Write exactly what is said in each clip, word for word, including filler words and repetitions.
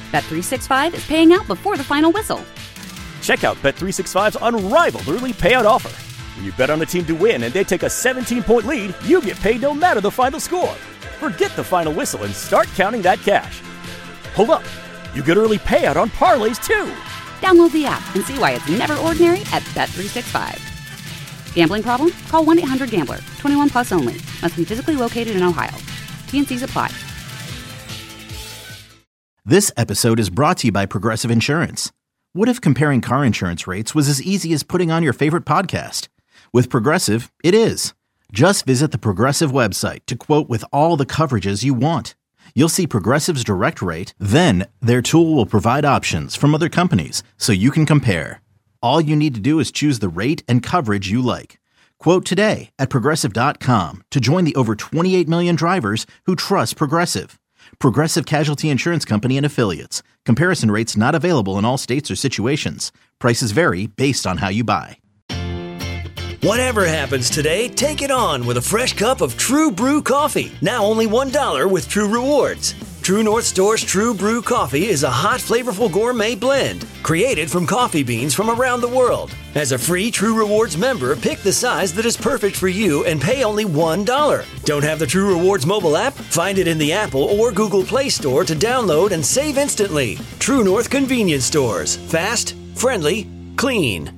Bet three sixty-five is paying out before the final whistle. Check out Bet three sixty-five's unrivaled early payout offer. When you bet on a team to win and they take a seventeen-point lead, you get paid no matter the final score. Forget the final whistle and start counting that cash. Hold up. You get early payout on parlays, too. Download the app and see why it's never ordinary at Bet three sixty-five. Gambling problem? Call one eight hundred gambler. twenty-one plus only. Must be physically located in Ohio. T and C's apply. This episode is brought to you by Progressive Insurance. What if comparing car insurance rates was as easy as putting on your favorite podcast? With Progressive, it is. Just visit the Progressive website to quote with all the coverages you want. You'll see Progressive's direct rate, then their tool will provide options from other companies so you can compare. All you need to do is choose the rate and coverage you like. Quote today at Progressive dot com to join the over twenty-eight million drivers who trust Progressive. Progressive Casualty Insurance Company and Affiliates. Comparison rates not available in all states or situations. Prices vary based on how you buy. Whatever happens today, take it on with a fresh cup of True Brew coffee. Now only one dollar with True Rewards. True North Store's True Brew coffee is a hot, flavorful gourmet blend created from coffee beans from around the world. As a free True Rewards member, pick the size that is perfect for you and pay only one dollar. Don't have the True Rewards mobile app? Find it in the Apple or Google Play Store to download and save instantly. True North Convenience Stores. Fast, friendly, clean.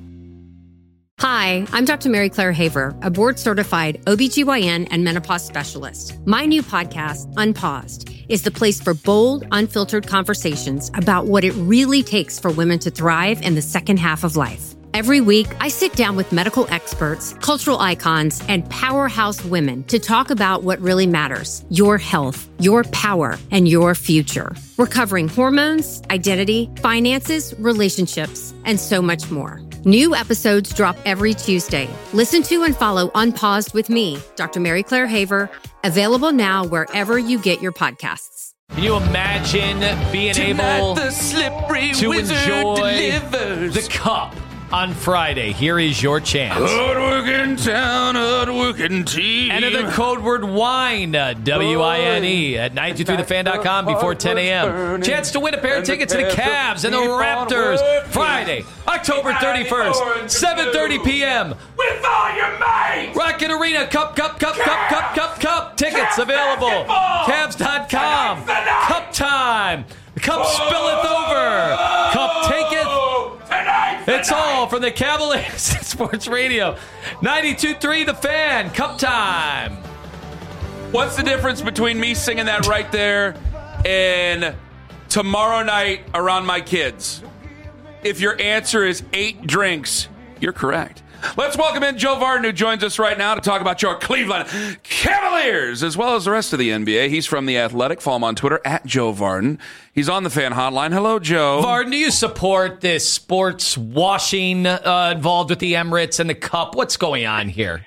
Hi, I'm Doctor Mary Claire Haver, a board-certified O B G Y N and menopause specialist. My new podcast, Unpaused, is the place for bold, unfiltered conversations about what it really takes for women to thrive in the second half of life. Every week, I sit down with medical experts, cultural icons, and powerhouse women to talk about what really matters: your health, your power, and your future. We're covering hormones, identity, finances, relationships, and so much more. New episodes drop every Tuesday. Listen to and follow Unpaused with me, Doctor Mary Claire Haver, available now wherever you get your podcasts. Can you imagine being Tonight able the slippery to enjoy delivers. the cup on Friday? Here is your chance. Hard-working town, hard-working team. Enter the code word WINE, W I N E, at nine two three the fan dot com before ten a.m. Chance to win a pair of tickets to the Cavs and the Raptors. Friday, October thirty-first, seven thirty p.m. With all your mates. Rocket Arena, Cup, Cup, Cup, Cup, Cup, Cup, Cup. Tickets available. Cavs dot com. Cup time. The cup spilleth over. Cup taketh. It's all from the Cavaliers Sports Radio. ninety-two point three The Fan. Cup time. What's the difference between me singing that right there and tomorrow night around my kids? If your answer is eight drinks, you're correct. Let's welcome in Joe Vardon, who joins us right now to talk about your Cleveland Cavaliers, as well as the rest of the N B A. He's from The Athletic. Follow him on Twitter, at Joe Vardon. He's on the Fan Hotline. Hello, Joe. Vardon, do you support this sports washing uh, involved with the Emirates and the Cup? What's going on here?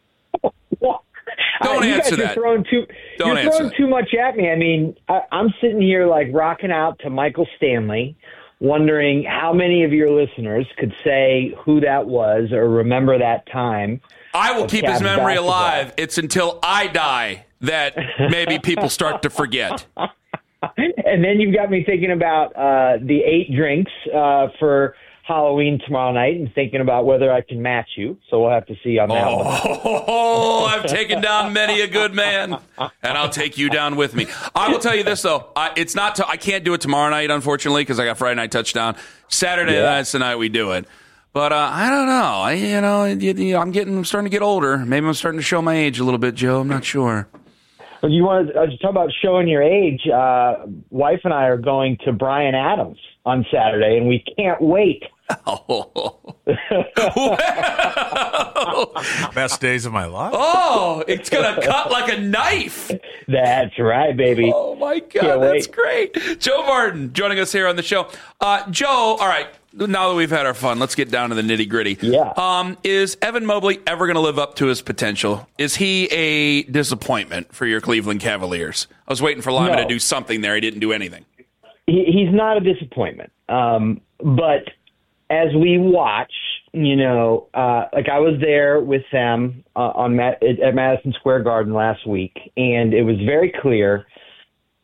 Don't uh, answer you guys that. Are throwing too, Don't you're answer throwing that. too much at me. I mean, I, I'm sitting here like rocking out to Michael Stanley, wondering how many of your listeners could say who that was or remember that time. I will keep his Cavs memory basketball. alive. It's until I die that maybe people start to forget. And then you've got me thinking about uh, the eight drinks uh, for Halloween tomorrow night and thinking about whether I can match you. So we'll have to see on that one. Oh, I've taken down many a good man, and I'll take you down with me. I will tell you this, though. I, it's not. To, I can't do it tomorrow night, unfortunately, because I got Friday night touchdown. Saturday Yeah. night's the night we do it. But uh, I don't know. I, you know, you, you, I'm getting, I'm starting to get older. Maybe I'm starting to show my age a little bit, Joe. I'm not sure. Well, you want to uh, talk about showing your age? Uh, wife and I are going to Bryan Adams on Saturday, and we can't wait. Oh. Best days of my life. Oh, it's going to cut like a knife. That's right, baby. Oh, my God. Can't That's wait. great. Joe Vardon joining us here on the show. Uh, Joe, all right. Now that we've had our fun, let's get down to the nitty gritty. Yeah. Um, is Evan Mobley ever going to live up to his potential? Is he a disappointment for your Cleveland Cavaliers? I was waiting for Lyman No. to do something there. He didn't do anything. He, he's not a disappointment. Um, but as we watch, you know, uh, like I was there with them uh, on Ma- at Madison Square Garden last week, and it was very clear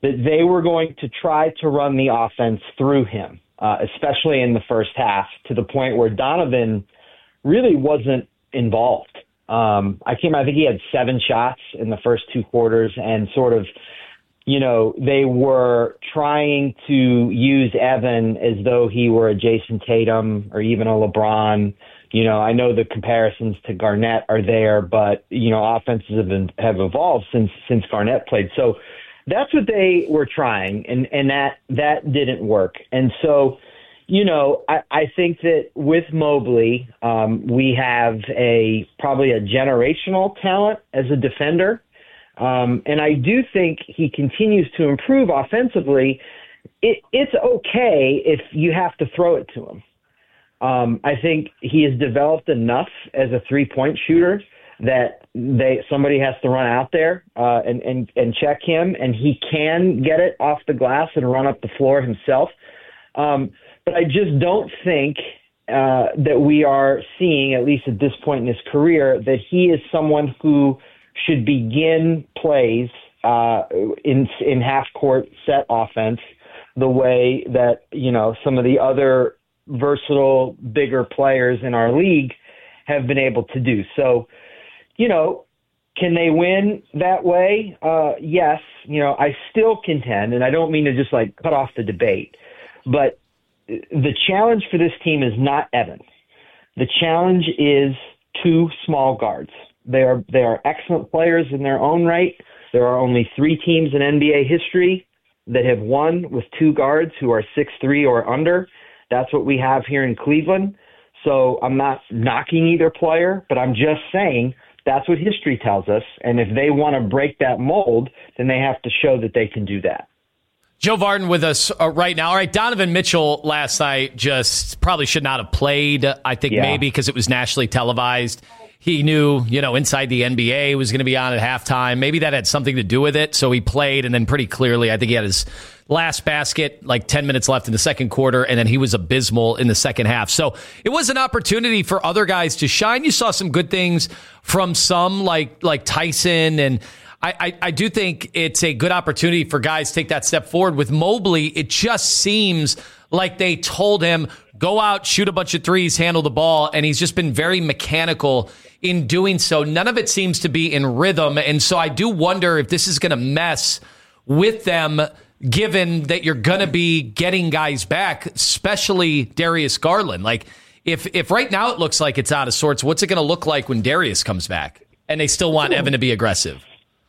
that they were going to try to run the offense through him, uh, especially in the first half, to the point where Donovan really wasn't involved. Um, I came, I think he had seven shots in the first two quarters, and sort of, you know, they were trying to use Evan as though he were a Jason Tatum or even a LeBron. You know, I know the comparisons to Garnett are there, but, you know, offenses have been, have evolved since since Garnett played. So that's what they were trying, and, and that that didn't work. And so, you know, I, I think that with Mobley, um, we have a probably a generational talent as a defender. Um, and I do think he continues to improve offensively. It, it's okay if you have to throw it to him. Um, I think he has developed enough as a three-point shooter that they somebody has to run out there uh, and, and, and check him, and he can get it off the glass and run up the floor himself. Um, but I just don't think uh, that we are seeing, at least at this point in his career, that he is someone who should begin plays uh, in in half-court set offense the way that, you know, some of the other versatile, bigger players in our league have been able to do. So, you know, can they win that way? Uh, yes. You know, I still contend, and I don't mean to just like cut off the debate, but the challenge for this team is not Evan. The challenge is two small guards. They are they are excellent players in their own right. There are only three teams in N B A history that have won with two guards who are six three or under. That's what we have here in Cleveland. So I'm not knocking either player, but I'm just saying that's what history tells us. And if they want to break that mold, then they have to show that they can do that. Joe Vardon with us uh, right now. All right, Donovan Mitchell last night just probably should not have played. I think yeah. maybe because it was nationally televised. He knew, you know, Inside the N B A was going to be on at halftime. Maybe that had something to do with it. So he played, and then pretty clearly, I think he had his last basket, like ten minutes left in the second quarter, and then he was abysmal in the second half. So it was an opportunity for other guys to shine. You saw some good things from some, like like Tyson, and I, I, I do think it's a good opportunity for guys to take that step forward. With Mobley, it just seems like they told him, go out, shoot a bunch of threes, handle the ball, and he's just been very mechanical in doing so. None of it seems to be in rhythm, and so I do wonder if this is going to mess with them, given that you're going to be getting guys back, especially Darius Garland. Like, if if right now it looks like it's out of sorts, what's it going to look like when Darius comes back and they still want Evan to be aggressive?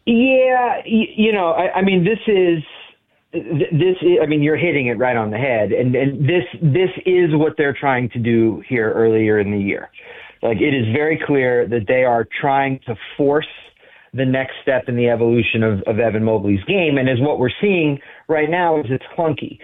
Yeah, you, you know, I, I mean, this is this. Is, I mean, you're hitting it right on the head, and and this this is what they're trying to do here earlier in the year. Like, it is very clear that they are trying to force the next step in the evolution of, of Evan Mobley's game. And as what we're seeing right now is it's clunky.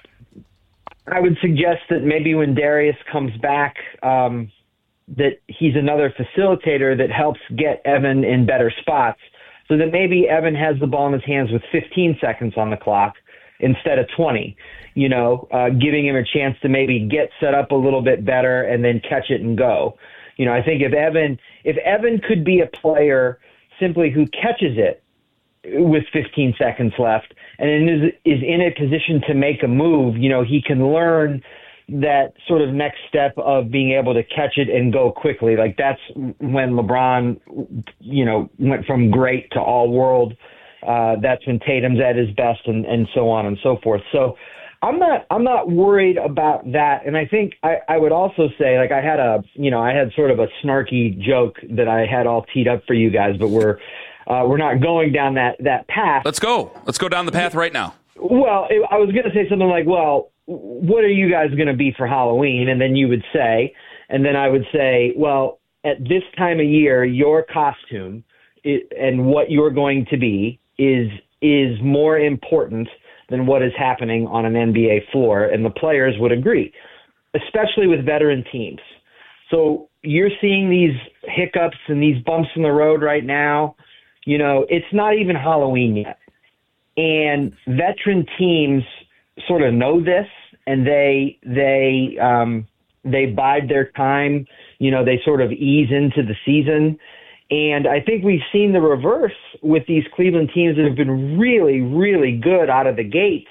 I would suggest that maybe when Darius comes back, um, that he's another facilitator that helps get Evan in better spots, so that maybe Evan has the ball in his hands with fifteen seconds on the clock instead of twenty, you know, uh, giving him a chance to maybe get set up a little bit better and then catch it and go. You know, I think if Evan, if Evan could be a player simply who catches it with fifteen seconds left and is, is in a position to make a move, you know, he can learn that sort of next step of being able to catch it and go quickly. Like, that's when LeBron, you know, went from great to all world. Uh, that's when Tatum's at his best, and, and so on and so forth. So I'm not, I'm not worried about that. And I think I, I would also say, like, I had a, you know, I had sort of a snarky joke that I had all teed up for you guys, but we're, uh, we're not going down that, that path. Let's go. Let's go down the path right now. Well, it, I was going to say something like, well, what are you guys going to be for Halloween? And then you would say, and then I would say, well, at this time of year, your costume it, and what you're going to be is, is more important than what is happening on an N B A floor, and the players would agree, especially with veteran teams. So you're seeing these hiccups and these bumps in the road right now. You know, it's not even Halloween yet. And veteran teams sort of know this, and they they um, they bide their time. You know, they sort of ease into the season. And I think we've seen the reverse with these Cleveland teams that have been really, really good out of the gates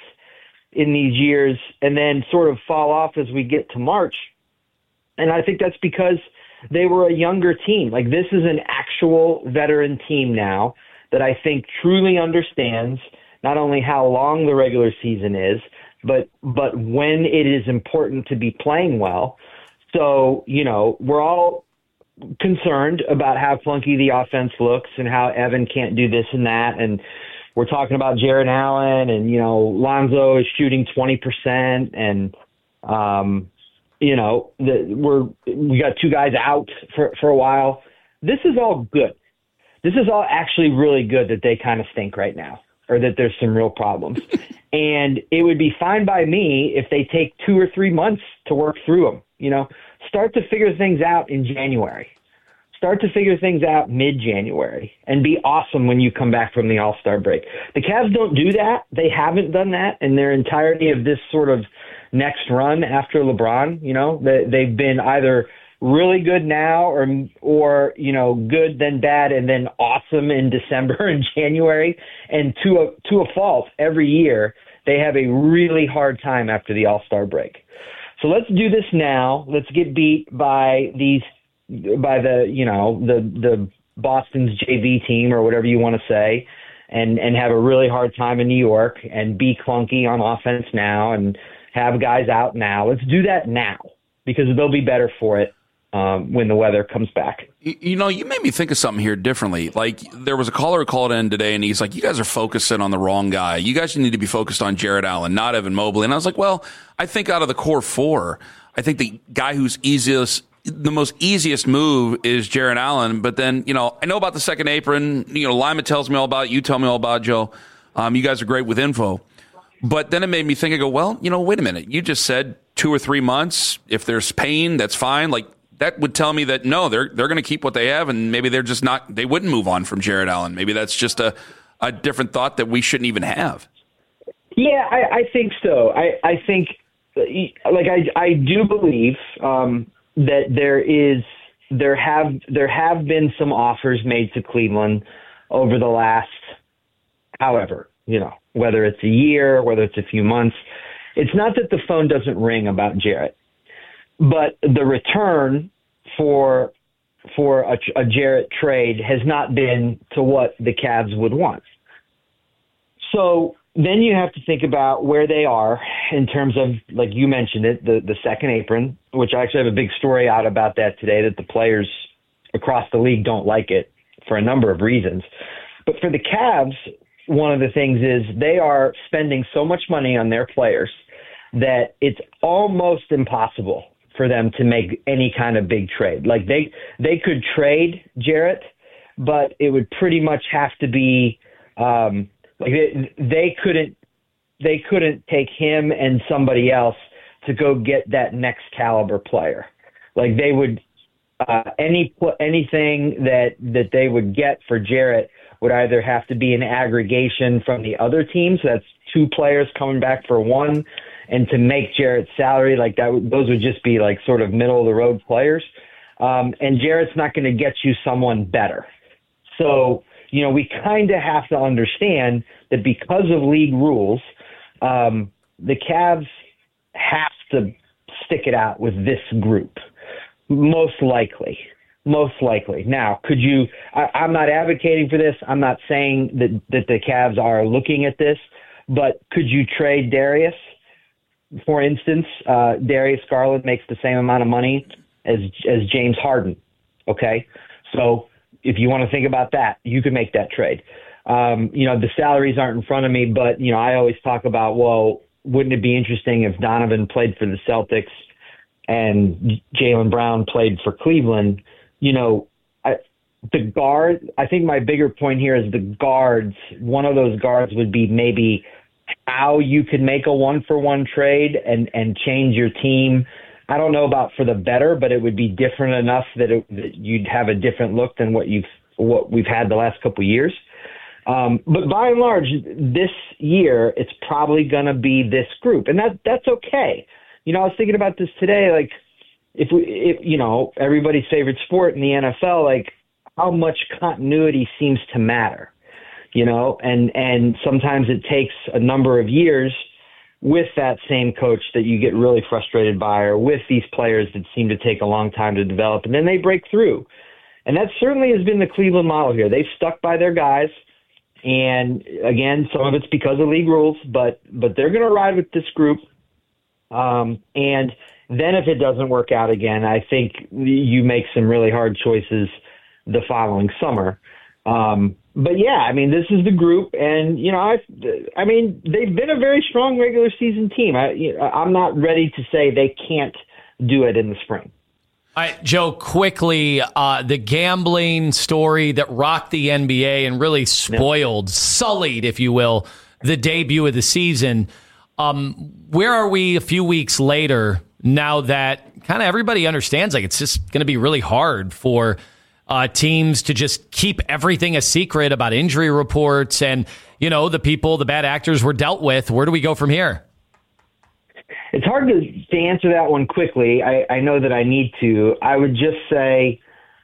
in these years and then sort of fall off as we get to March. And I think that's because they were a younger team. Like, this is an actual veteran team now that I think truly understands not only how long the regular season is, but but when it is important to be playing well. So, you know, we're all concerned about how clunky the offense looks and how Evan can't do this and that. And we're talking about Jared Allen and, you know, Lonzo is shooting twenty percent and, um, you know, the, we're, we got two guys out for, for a while. This is all good. This is all actually really good that they kind of stink right now, or that there's some real problems. And it would be fine by me if they take two or three months to work through them. You know, start to figure things out in January. Start to figure things out mid-January and be awesome when you come back from the All-Star break. The Cavs don't do that. They haven't done that in their entirety of this sort of next run after LeBron. You know, they, they've been either really good now or, or, you know, good, then bad, and then awesome in December and January. And to a, to a fault, every year they have a really hard time after the All-Star break. So let's do this now. Let's get beat by these, by the, you know, the, the Boston's J V team or whatever you want to say, and, and have a really hard time in New York and be clunky on offense now and have guys out now. Let's do that now because they'll be better for it um, when the weather comes back. You, you know, you made me think of something here differently. Like, there was a caller who called in today, and he's like, you guys are focusing on the wrong guy. You guys need to be focused on Jared Allen, not Evan Mobley. And I was like, well, I think out of the core four, I think the guy who's easiest, the most easiest move is Jared Allen. But then, you know, I know about the second apron. You know, Lima tells me all about it. You tell me all about it, Joe. Um, you guys are great with info. But then it made me think, I go, well, you know, wait a minute. You just said two or three months. If there's pain, that's fine. Like, that would tell me that, no, they're they're going to keep what they have, and maybe they're just not, they wouldn't move on from Jared Allen. Maybe that's just a, a different thought that we shouldn't even have. Yeah, I, I think so. I, I think, like, I, I do believe um, that there is, there have, there have been some offers made to Cleveland over the last, however, you know, whether it's a year, whether it's a few months. It's not that the phone doesn't ring about Jarrett, but the return for for a, a Jarrett trade has not been to what the Cavs would want. So then you have to think about where they are in terms of, like you mentioned it, the, the second apron, which I actually have a big story out about that today, that the players across the league don't like it for a number of reasons. But for the Cavs, one of the things is they are spending so much money on their players that it's almost impossible for them to make any kind of big trade. Like, they they could trade Jarrett, but it would pretty much have to be um, like they, they couldn't they couldn't take him and somebody else to go get that next caliber player. Like, they would uh, any anything that that they would get for Jarrett would either have to be an aggregation from the other team, so that's two players coming back for one. And to make Jarrett's salary, like that, those would just be like sort of middle of the road players. Um, and Jarrett's not going to get you someone better. So, you know, we kind of have to understand that because of league rules, um, the Cavs have to stick it out with this group, most likely. Most likely. Now, could you, I, I'm not advocating for this. I'm not saying that, that the Cavs are looking at this, but could you trade Darius? For instance, uh, Darius Garland makes the same amount of money as as James Harden. Okay, so if you want to think about that, you could make that trade. Um, you know, the salaries aren't in front of me, but you know, I always talk about, well, wouldn't it be interesting if Donovan played for the Celtics and Jaylen Brown played for Cleveland? You know, I, the guard. I think my bigger point here is the guards. One of those guards would be maybe how you could make a one-for-one trade and, and change your team. I don't know about for the better, but it would be different enough that, it, that you'd have a different look than what you've what we've had the last couple of years. Um, but by and large, this year it's probably going to be this group, and that that's okay. You know, I was thinking about this today. Like, if we, if you know, everybody's favorite sport in the N F L, like, how much continuity seems to matter, you know, and, and sometimes it takes a number of years with that same coach that you get really frustrated by, or with these players that seem to take a long time to develop, and then they break through. And that certainly has been the Cleveland model here. They've stuck by their guys. And again, some of it's because of league rules, but, but they're going to ride with this group. Um, and then if it doesn't work out again, I think you make some really hard choices the following summer. Um, but yeah, I mean, this is the group, and you know, I, I mean, they've been a very strong regular season team. I, I'm not ready to say they can't do it in the spring. All right, Joe, quickly, uh, the gambling story that rocked the N B A and really spoiled, yeah. sullied, if you will, the debut of the season. Um, where are we a few weeks later now that kind of everybody understands like it's just going to be really hard for uh, teams to just keep everything a secret about injury reports and, you know, the people, the bad actors were dealt with? Where do we go from here? It's hard to, to answer that one quickly. I, I know that I need to. I would just say,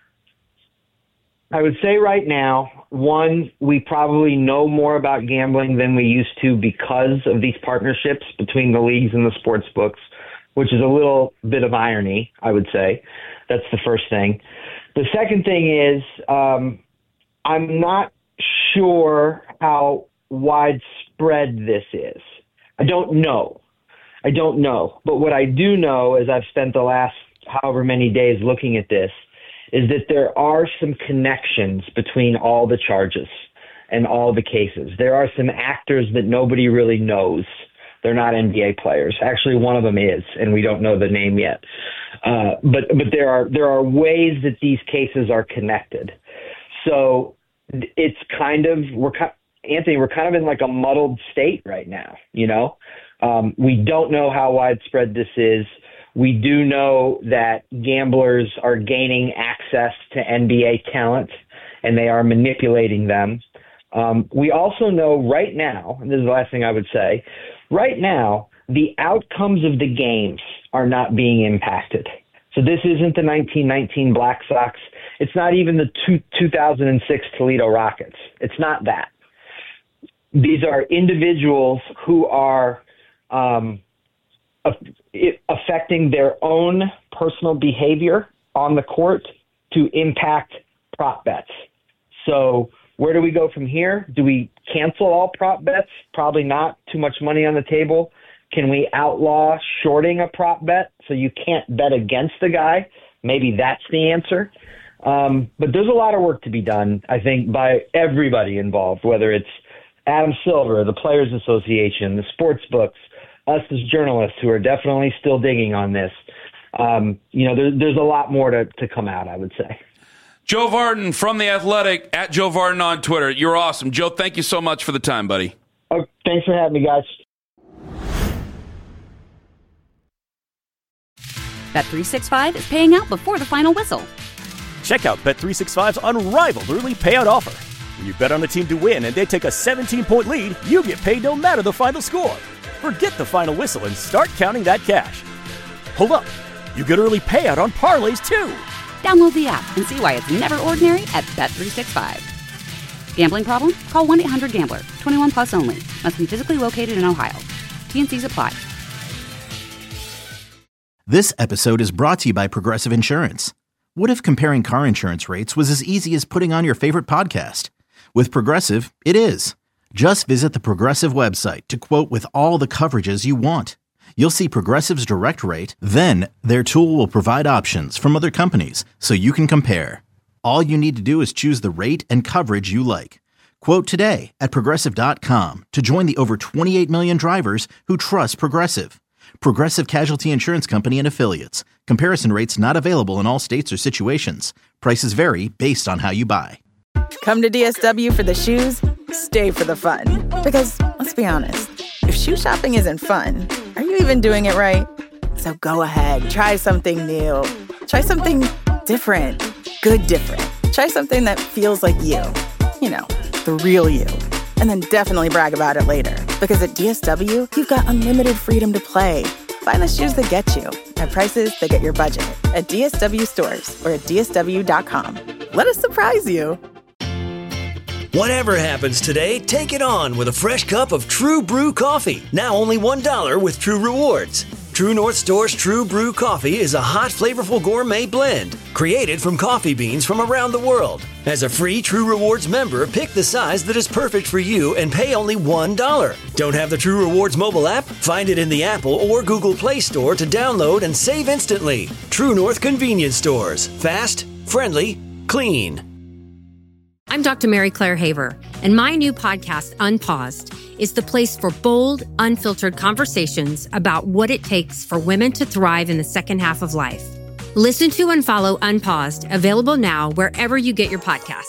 I would say right now, one, we probably know more about gambling than we used to because of these partnerships between the leagues and the sports books, which is a little bit of irony, I would say. That's the first thing. The second thing is um, I'm not sure how widespread this is. I don't know. I don't know. But what I do know, as I've spent the last however many days looking at this, is that there are some connections between all the charges and all the cases. There are some actors that nobody really knows. They're not N B A players. Actually, one of them is, and we don't know the name yet. Uh, but but there are there are ways that these cases are connected. So it's kind of we're Anthony, we're kind of in like a muddled state right now. You know, um, we don't know how widespread this is. We do know that gamblers are gaining access to N B A talent, and they are manipulating them. Um, we also know right now, and this is the last thing I would say, right now, the outcomes of the games are not being impacted. So this isn't the nineteen nineteen Black Sox. It's not even the two, two thousand six Toledo Rockets. It's not that. These are individuals who are um, affecting their own personal behavior on the court to impact prop bets. So where do we go from here? Do we cancel all prop bets? Probably not. Too much money on the table. Can we outlaw shorting a prop bet so you can't bet against the guy? Maybe that's the answer. Um, but there's a lot of work to be done, I think, by everybody involved, whether it's Adam Silver, the Players Association, the sports books, us as journalists who are definitely still digging on this. Um, you know, there, there's a lot more to, to come out, I would say. Joe Vardon from The Athletic, at Joe Vardon on Twitter. You're awesome. Joe, thank you so much for the time, buddy. Oh, thanks for having me, guys. Bet three sixty-five is paying out before the final whistle. Check out Bet three sixty-five's unrivaled early payout offer. When you bet on a team to win and they take a seventeen-point lead, you get paid no matter the final score. Forget the final whistle and start counting that cash. Hold up. You get early payout on parlays, too. Download the app and see why it's never ordinary at Bet three sixty-five. Gambling problem? Call one eight hundred gambler. twenty-one plus only. Must be physically located in Ohio. T and C's apply. This episode is brought to you by Progressive Insurance. What if comparing car insurance rates was as easy as putting on your favorite podcast? With Progressive, it is. Just visit the Progressive website to quote with all the coverages you want. You'll see Progressive's direct rate, then their tool will provide options from other companies so you can compare. All you need to do is choose the rate and coverage you like. Quote today at Progressive dot com to join the over twenty-eight million drivers who trust Progressive. Progressive Casualty Insurance Company and Affiliates. Comparison rates not available in all states or situations. Prices vary based on how you buy. Come to D S W for the shoes, stay for the fun. Because, let's be honest, if shoe shopping isn't fun, are you even doing it right? So go ahead, try something new. Try something different. Good different. Try something that feels like you. You know, the real you. And then definitely brag about it later. Because at D S W, you've got unlimited freedom to play. Find the shoes that get you at prices that get your budget at D S W stores or at D S W dot com. let us surprise you. Whatever happens today, take it on with a fresh cup of True Brew coffee. Now only one dollar with True Rewards. True North Store's True Brew coffee is a hot, flavorful gourmet blend created from coffee beans from around the world. As a free True Rewards member, pick the size that is perfect for you and pay only one dollar. Don't have the True Rewards mobile app? Find it in the Apple or Google Play Store to download and save instantly. True North Convenience Stores. Fast, friendly, clean. I'm Doctor Mary Claire Haver, and my new podcast, Unpaused, is the place for bold, unfiltered conversations about what it takes for women to thrive in the second half of life. Listen to and follow Unpaused, available now wherever you get your podcasts.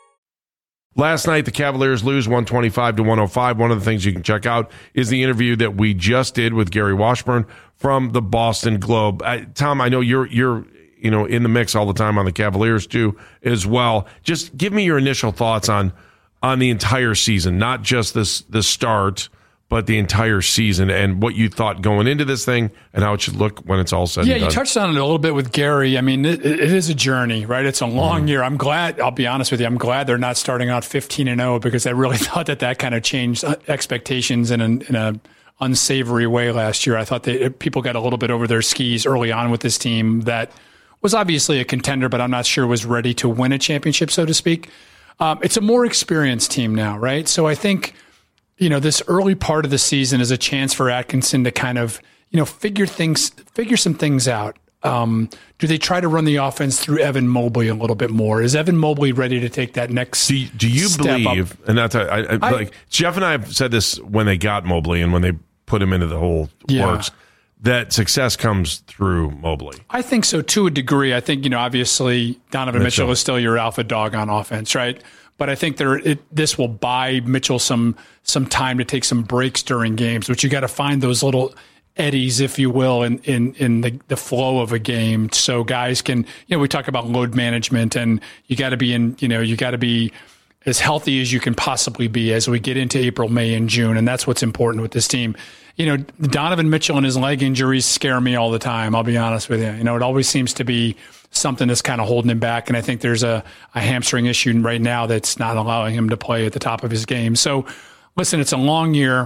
Last night, the Cavaliers lose one twenty-five to one oh five. One of the things you can check out is the interview that we just did with Gary Washburn from the Boston Globe. Uh, Tom, I know you're you're you know in the mix all the time on the Cavaliers too as well. Just give me your initial thoughts on on the entire season, not just this the start, but the entire season, and what you thought going into this thing and how it should look when it's all said yeah, and done. Yeah, you touched on it a little bit with Gary. I mean, it, it is a journey, right? It's a long mm-hmm. year. I'm glad, I'll be honest with you, I'm glad they're not starting out fifteen and oh, because I really thought that that kind of changed expectations in a, in a unsavory way last year. I thought that people got a little bit over their skis early on with this team that was obviously a contender, but I'm not sure was ready to win a championship, so to speak. Um, it's a more experienced team now, right? So I think, you know, this early part of the season is a chance for Atkinson to kind of, you know, figure things, figure some things out. Um, do they try to run the offense through Evan Mobley a little bit more? Is Evan Mobley ready to take that next do, do you step believe, up? And that's, I, I, I, like, Jeff and I have said this when they got Mobley and when they put him into the whole yeah. works, that success comes through Mobley. I think so, to a degree. I think, you know, obviously Donovan Mitchell, Mitchell is still your alpha dog on offense, right? But I think there it, this will buy Mitchell some some time to take some breaks during games, which you got to find those little eddies, if you will, in in, in the, the flow of a game. So guys can, you know, we talk about load management, and you got to be in, you know, you got to be as healthy as you can possibly be as we get into April, May, and June, and that's what's important with this team. You know, Donovan Mitchell and his leg injuries scare me all the time, I'll be honest with you. You know, it always seems to be something that's kind of holding him back, and I think there's a, a hamstring issue right now that's not allowing him to play at the top of his game. So, listen, it's a long year.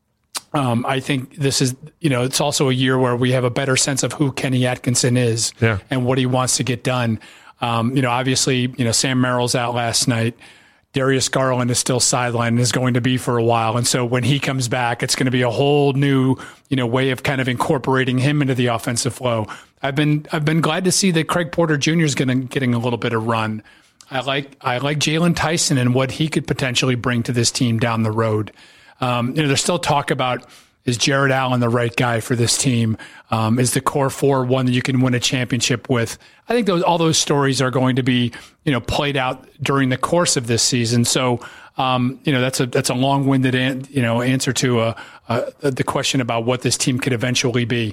Um, I think this is, you know, it's also a year where we have a better sense of who Kenny Atkinson is yeah. and what he wants to get done. Um, you know, obviously, you know, Sam Merrill's out last night. Darius Garland is still sidelined and is going to be for a while. And so when he comes back, it's going to be a whole new, you know, way of kind of incorporating him into the offensive flow. I've been I've been glad to see that Craig Porter Junior is getting getting a little bit of run. I like I like Jalen Tyson and what he could potentially bring to this team down the road. Um, you know, there's still talk about, is Jared Allen the right guy for this team? Um, is the core four one that you can win a championship with? I think those all those stories are going to be, you know, played out during the course of this season. So, um, you know, that's a that's a long-winded an, you know answer to a, a, the question about what this team could eventually be.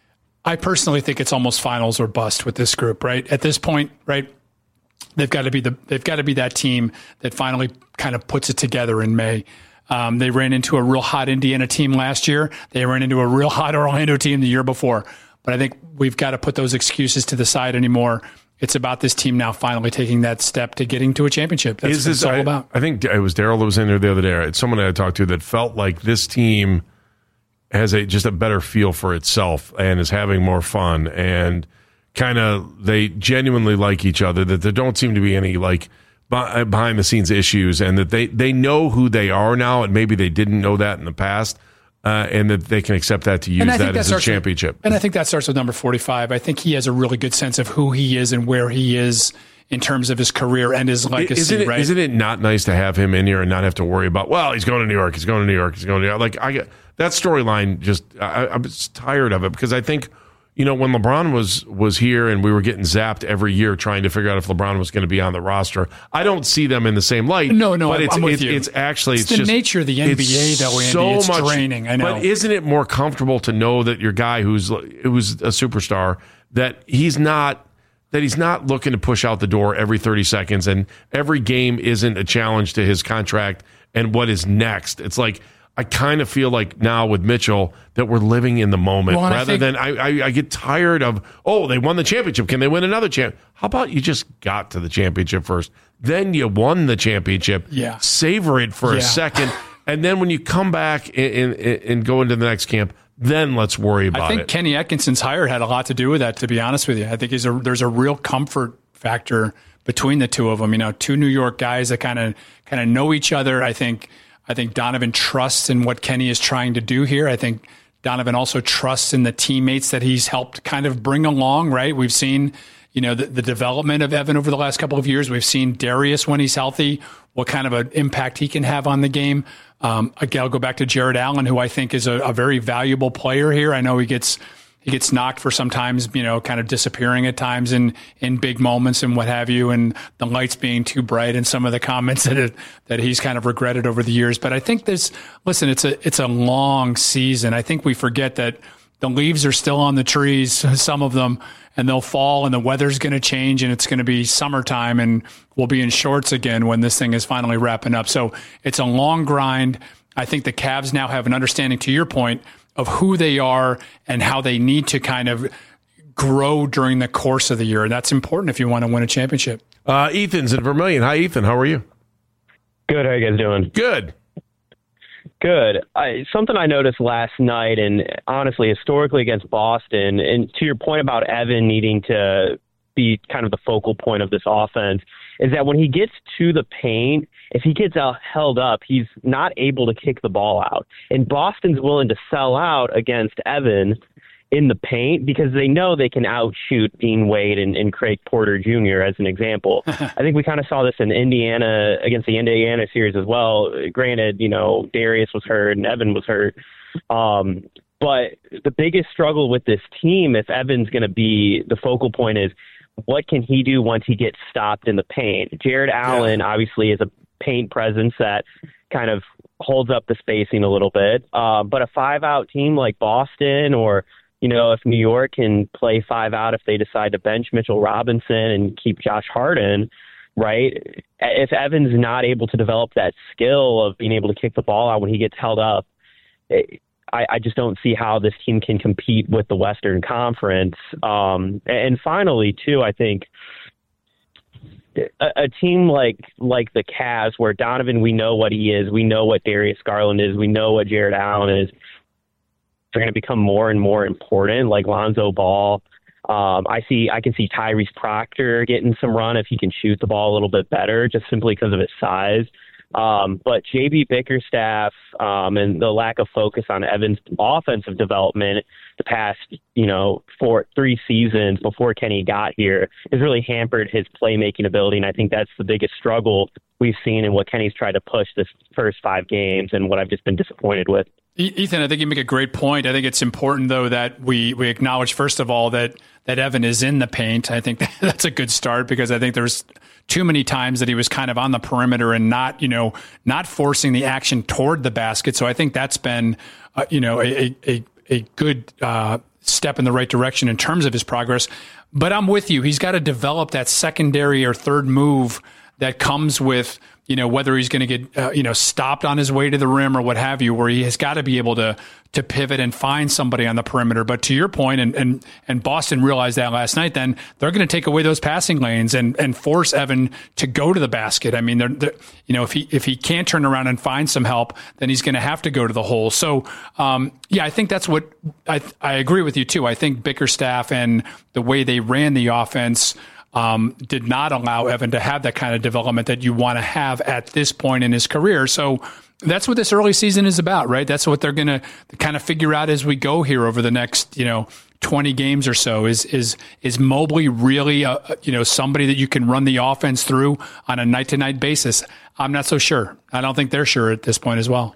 I personally think it's almost finals or bust with this group, right? At this point, right? They've got to be the they've got to be that team that finally kind of puts it together in May. Um, they ran into a real hot Indiana team last year. They ran into a real hot Orlando team the year before. But I think we've got to put those excuses to the side anymore. It's about this team now finally taking that step to getting to a championship. That's Is what this, it's all I, about. I think it was Daryl that was in there the other day. It's someone that I talked to that felt like this team has a just a better feel for itself and is having more fun, and kind of they genuinely like each other, that there don't seem to be any like behind the scenes issues, and that they, they know who they are now, and maybe they didn't know that in the past, uh, and that they can accept that to use that, that as a championship. With, and I think that starts with number forty-five. I think he has a really good sense of who he is and where he is in terms of his career and his legacy, isn't it, right? Isn't it not nice to have him in here and not have to worry about, well, he's going to New York, he's going to New York, he's going to New York. Like, I get that storyline, just, I, I'm just tired of it, because I think, you know, when LeBron was was here and we were getting zapped every year trying to figure out if LeBron was going to be on the roster, I don't see them in the same light. No, no, but I'm, it's, I'm with it's, you. It's actually it's, it's the just, nature of the N B A, though, Andy. So it's much, draining. I know, but isn't it more comfortable to know that your guy who's who's a superstar, that he's not that he's not looking to push out the door every thirty seconds, and every game isn't a challenge to his contract and what is next? It's like, I kind of feel like now with Mitchell that we're living in the moment well, rather I think, than I, I, I get tired of, oh, they won the championship. Can they win another champ? How about you just got to the championship first? Then you won the championship. Yeah. Savor it for yeah. a second. And then when you come back and, and, and go into the next camp, then let's worry about it. I think it. Kenny Atkinson's hire had a lot to do with that, to be honest with you. I think he's a, there's a real comfort factor between the two of them. You know, two New York guys that kind of kind of know each other. I think I think Donovan trusts in what Kenny is trying to do here. I think Donovan also trusts in the teammates that he's helped kind of bring along, right? We've seen, you know, the, the development of Evan over the last couple of years. We've seen Darius when he's healthy, what kind of an impact he can have on the game. Um, again, I'll go back to Jared Allen, who I think is a, a very valuable player here. I know he gets he gets knocked for sometimes, you know, kind of disappearing at times in, in big moments and what have you, and the lights being too bright and some of the comments that it, that he's kind of regretted over the years. But I think this, listen, it's a it's a long season. I think we forget that the leaves are still on the trees, some of them, and they'll fall, and the weather's going to change, and it's going to be summertime, and we'll be in shorts again when this thing is finally wrapping up. So it's a long grind. I think the Cavs now have an understanding, to your point, of who they are and how they need to kind of grow during the course of the year. And that's important if you want to win a championship. Uh, Ethan's in Vermilion. Hi, Ethan. How are you? Good. How are you guys doing? Good. Good. I, something I noticed last night, and honestly, historically against Boston, and to your point about Evan needing to be kind of the focal point of this offense, is that when he gets to the paint, if he gets out held up, he's not able to kick the ball out. And Boston's willing to sell out against Evan in the paint because they know they can outshoot Dean Wade and, and Craig Porter Junior as an example. I think we kind of saw this in Indiana against the Indiana series as well. Granted, you know, Darius was hurt and Evan was hurt. Um, but the biggest struggle with this team, if Evan's going to be the focal point, is what can he do once he gets stopped in the paint? Jared Allen yeah. obviously is a paint presence that kind of holds up the spacing a little bit. Uh, but a five-out team like Boston, or, you know, if New York can play five out if they decide to bench Mitchell Robinson and keep Josh Harden, right? If Evan's not able to develop that skill of being able to kick the ball out when he gets held up, it, I, I just don't see how this team can compete with the Western Conference. Um, and finally, too, I think a, a team like like the Cavs, where Donovan, we know what he is, we know what Darius Garland is, we know what Jared Allen is, they're going to become more and more important, like Lonzo Ball. Um, I see, I can see Tyrese Proctor getting some run if he can shoot the ball a little bit better, just simply because of his size. Um, but J B Bickerstaff um, and the lack of focus on Evans' offensive development the past, you know, four, three seasons before Kenny got here has really hampered his playmaking ability. And I think that's the biggest struggle we've seen in what Kenny's tried to push this first five games and what I've just been disappointed with. Ethan, I think you make a great point. I think it's important, though, that we, we acknowledge, first of all, that, that Evan is in the paint. I think that's a good start, because I think there's too many times that he was kind of on the perimeter and not, you know, not forcing the action toward the basket. So I think that's been, uh, you know, a, a, a good uh, step in the right direction in terms of his progress. But I'm with you. He's got to develop that secondary or third move that comes with, you know, whether he's going to get, uh, you know, stopped on his way to the rim or what have you, where he has got to be able to to pivot and find somebody on the perimeter. But to your point, and and, and Boston realized that last night, then they're going to take away those passing lanes and and force Evan to go to the basket. I mean, they're, they're, you know, if he if he can't turn around and find some help, then he's going to have to go to the hole. So, um, yeah, I think that's what I I agree with you too. I think Bickerstaff and the way they ran the offense Um, did not allow Evan to have that kind of development that you want to have at this point in his career. So that's what this early season is about, right? That's what they're going to kind of figure out as we go here over the next, you know, twenty games or so. Is is is Mobley really, a, you know, somebody that you can run the offense through on a night to night basis? I'm not so sure. I don't think they're sure at this point as well.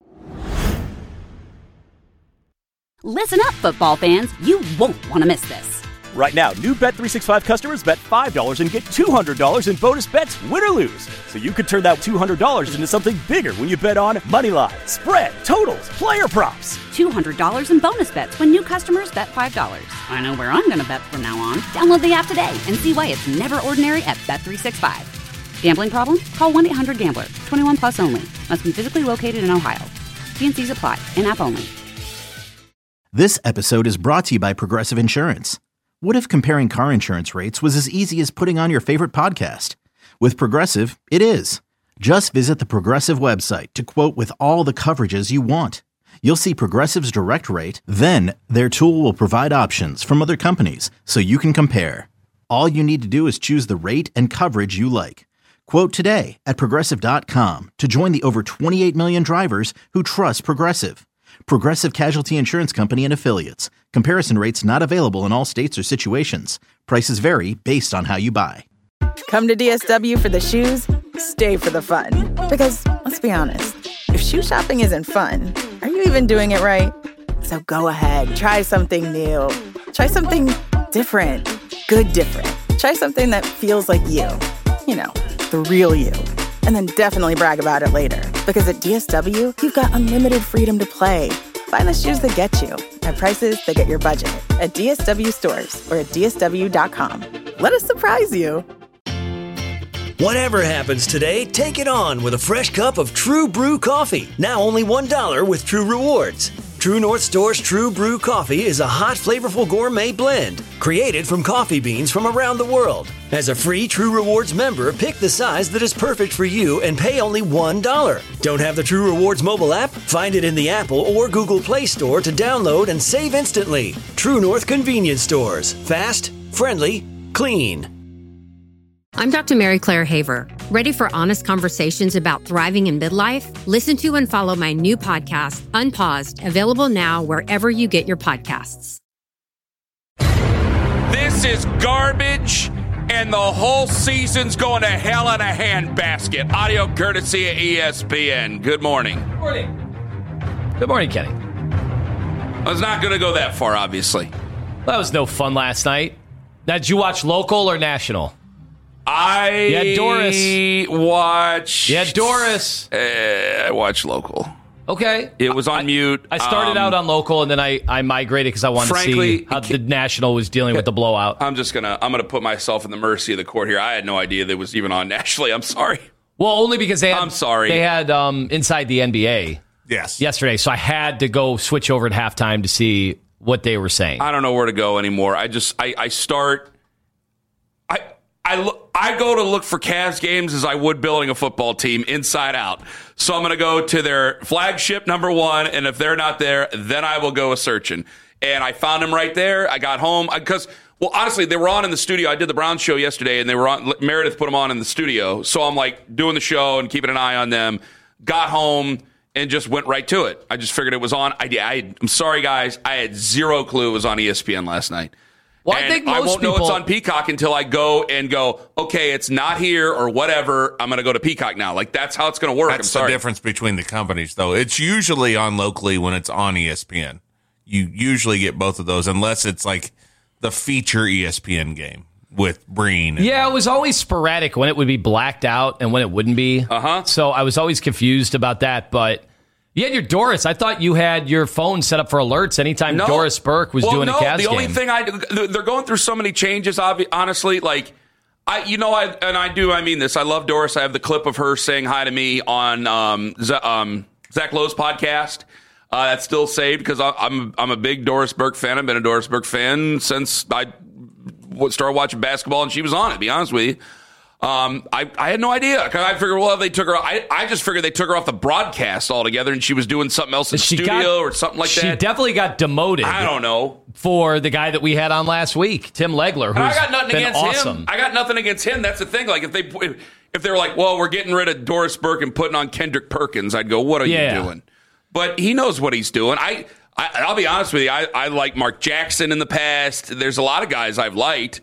Listen up, football fans. You won't want to miss this. Right now, new Bet three sixty-five customers bet five dollars and get two hundred dollars in bonus bets, win or lose. So you could turn that two hundred dollars into something bigger when you bet on money line, spread, totals, player props. two hundred dollars in bonus bets when new customers bet five dollars. I know where I'm going to bet from now on. Download the app today and see why it's never ordinary at Bet three sixty-five. Gambling problem? Call one eight hundred gambler. twenty-one plus only. Must be physically located in Ohio. T N Cs apply. In-app only. This episode is brought to you by Progressive Insurance. What if comparing car insurance rates was as easy as putting on your favorite podcast? With Progressive, it is. Just visit the Progressive website to quote with all the coverages you want. You'll see Progressive's direct rate, then their tool will provide options from other companies so you can compare. All you need to do is choose the rate and coverage you like. Quote today at Progressive dot com to join the over twenty-eight million drivers who trust Progressive. Progressive Casualty Insurance Company and Affiliates. Comparison rates not available in all states or situations. Prices vary based on how you buy. Come to D S W for the shoes, stay for the fun. Because, let's be honest, if shoe shopping isn't fun, are you even doing it right? So go ahead, try something new. Try something different. Good different. Try something that feels like you. You know, the real you. And then definitely brag about it later. Because at D S W, you've got unlimited freedom to play. Find the shoes that get you at prices that get your budget at D S W stores or at D S W dot com. Let us surprise you. Whatever happens today, take it on with a fresh cup of True Brew coffee. Now only one dollar with True Rewards. True North Store's True Brew coffee is a hot, flavorful gourmet blend created from coffee beans from around the world. As a free True Rewards member, pick the size that is perfect for you and pay only one dollar. Don't have the True Rewards mobile app? Find it in the Apple or Google Play Store to download and save instantly. True North Convenience Stores. Fast, friendly, clean. I'm Doctor Mary Claire Haver. Ready for honest conversations about thriving in midlife? Listen to and follow my new podcast, Unpaused, available now wherever you get your podcasts. This is garbage, and the whole season's going to hell in a handbasket. Audio courtesy of E S P N. Good morning. Good morning. Good morning, Kenny. I was not going to go that far, obviously. That was no fun last night. Now, did you watch local or national? I yeah, Doris. watched. Yeah, Doris. Uh, I watched local. Okay. It was on I, mute. I started um, out on local, and then I, I migrated because I wanted frankly, to see how the national was dealing with the blowout. I'm just gonna I'm gonna put myself in the mercy of the court here. I had no idea that it was even on nationally. I'm sorry. Well, only because they had. I'm sorry. They had um, Inside the N B A. Yes. Yesterday, so I had to go switch over at halftime to see what they were saying. I don't know where to go anymore. I just I, I start. I. I, look, I go to look for Cavs games as I would building a football team inside out. So I'm going to go to their flagship number one, and if they're not there, then I will go a searching. And I found them right there. I got home because, well, honestly, they were on in the studio. I did the Browns show yesterday, and they were on. Meredith put them on in the studio. So I'm like doing the show and keeping an eye on them. Got home and just went right to it. I just figured it was on. I, I, I'm sorry, guys. I had zero clue it was on E S P N last night. Well, and I think most I won't people... know it's on Peacock until I go and go, okay, it's not here or whatever. I'm going to go to Peacock now. Like, that's how it's going to work. That's I'm sorry. the difference between the companies, though. It's usually on locally when it's on E S P N. You usually get both of those, unless it's like the feature E S P N game with Breen. Yeah, it was always sporadic when it would be blacked out and when it wouldn't be. Uh-huh. So I was always confused about that, but... You had your Doris. I thought you had your phone set up for alerts anytime no. Doris Burke was well, doing no, a Cavs the game. only thing I they're going through so many changes. Honestly, like I, you know, I and I do. I mean this. I love Doris. I have the clip of her saying hi to me on um, Z- um, Zach Lowe's podcast. Uh, that's still saved because I'm I'm a big Doris Burke fan. I've been a Doris Burke fan since I started watching basketball, and she was on it. To be honest with you. Um, I, I had no idea. I figured, well, they took her. I, I just figured they took her off the broadcast altogether, and she was doing something else in the studio got, or something like she that. She definitely got demoted. I don't know for the guy that we had on last week, Tim Legler. Who's and I got nothing been against awesome. him. I got nothing against him. That's the thing. Like if they if they were like, well, we're getting rid of Doris Burke and putting on Kendrick Perkins, I'd go, what are yeah. you doing? But he knows what he's doing. I, I I'll be honest with you. I, I like Mark Jackson in the past. There's a lot of guys I've liked.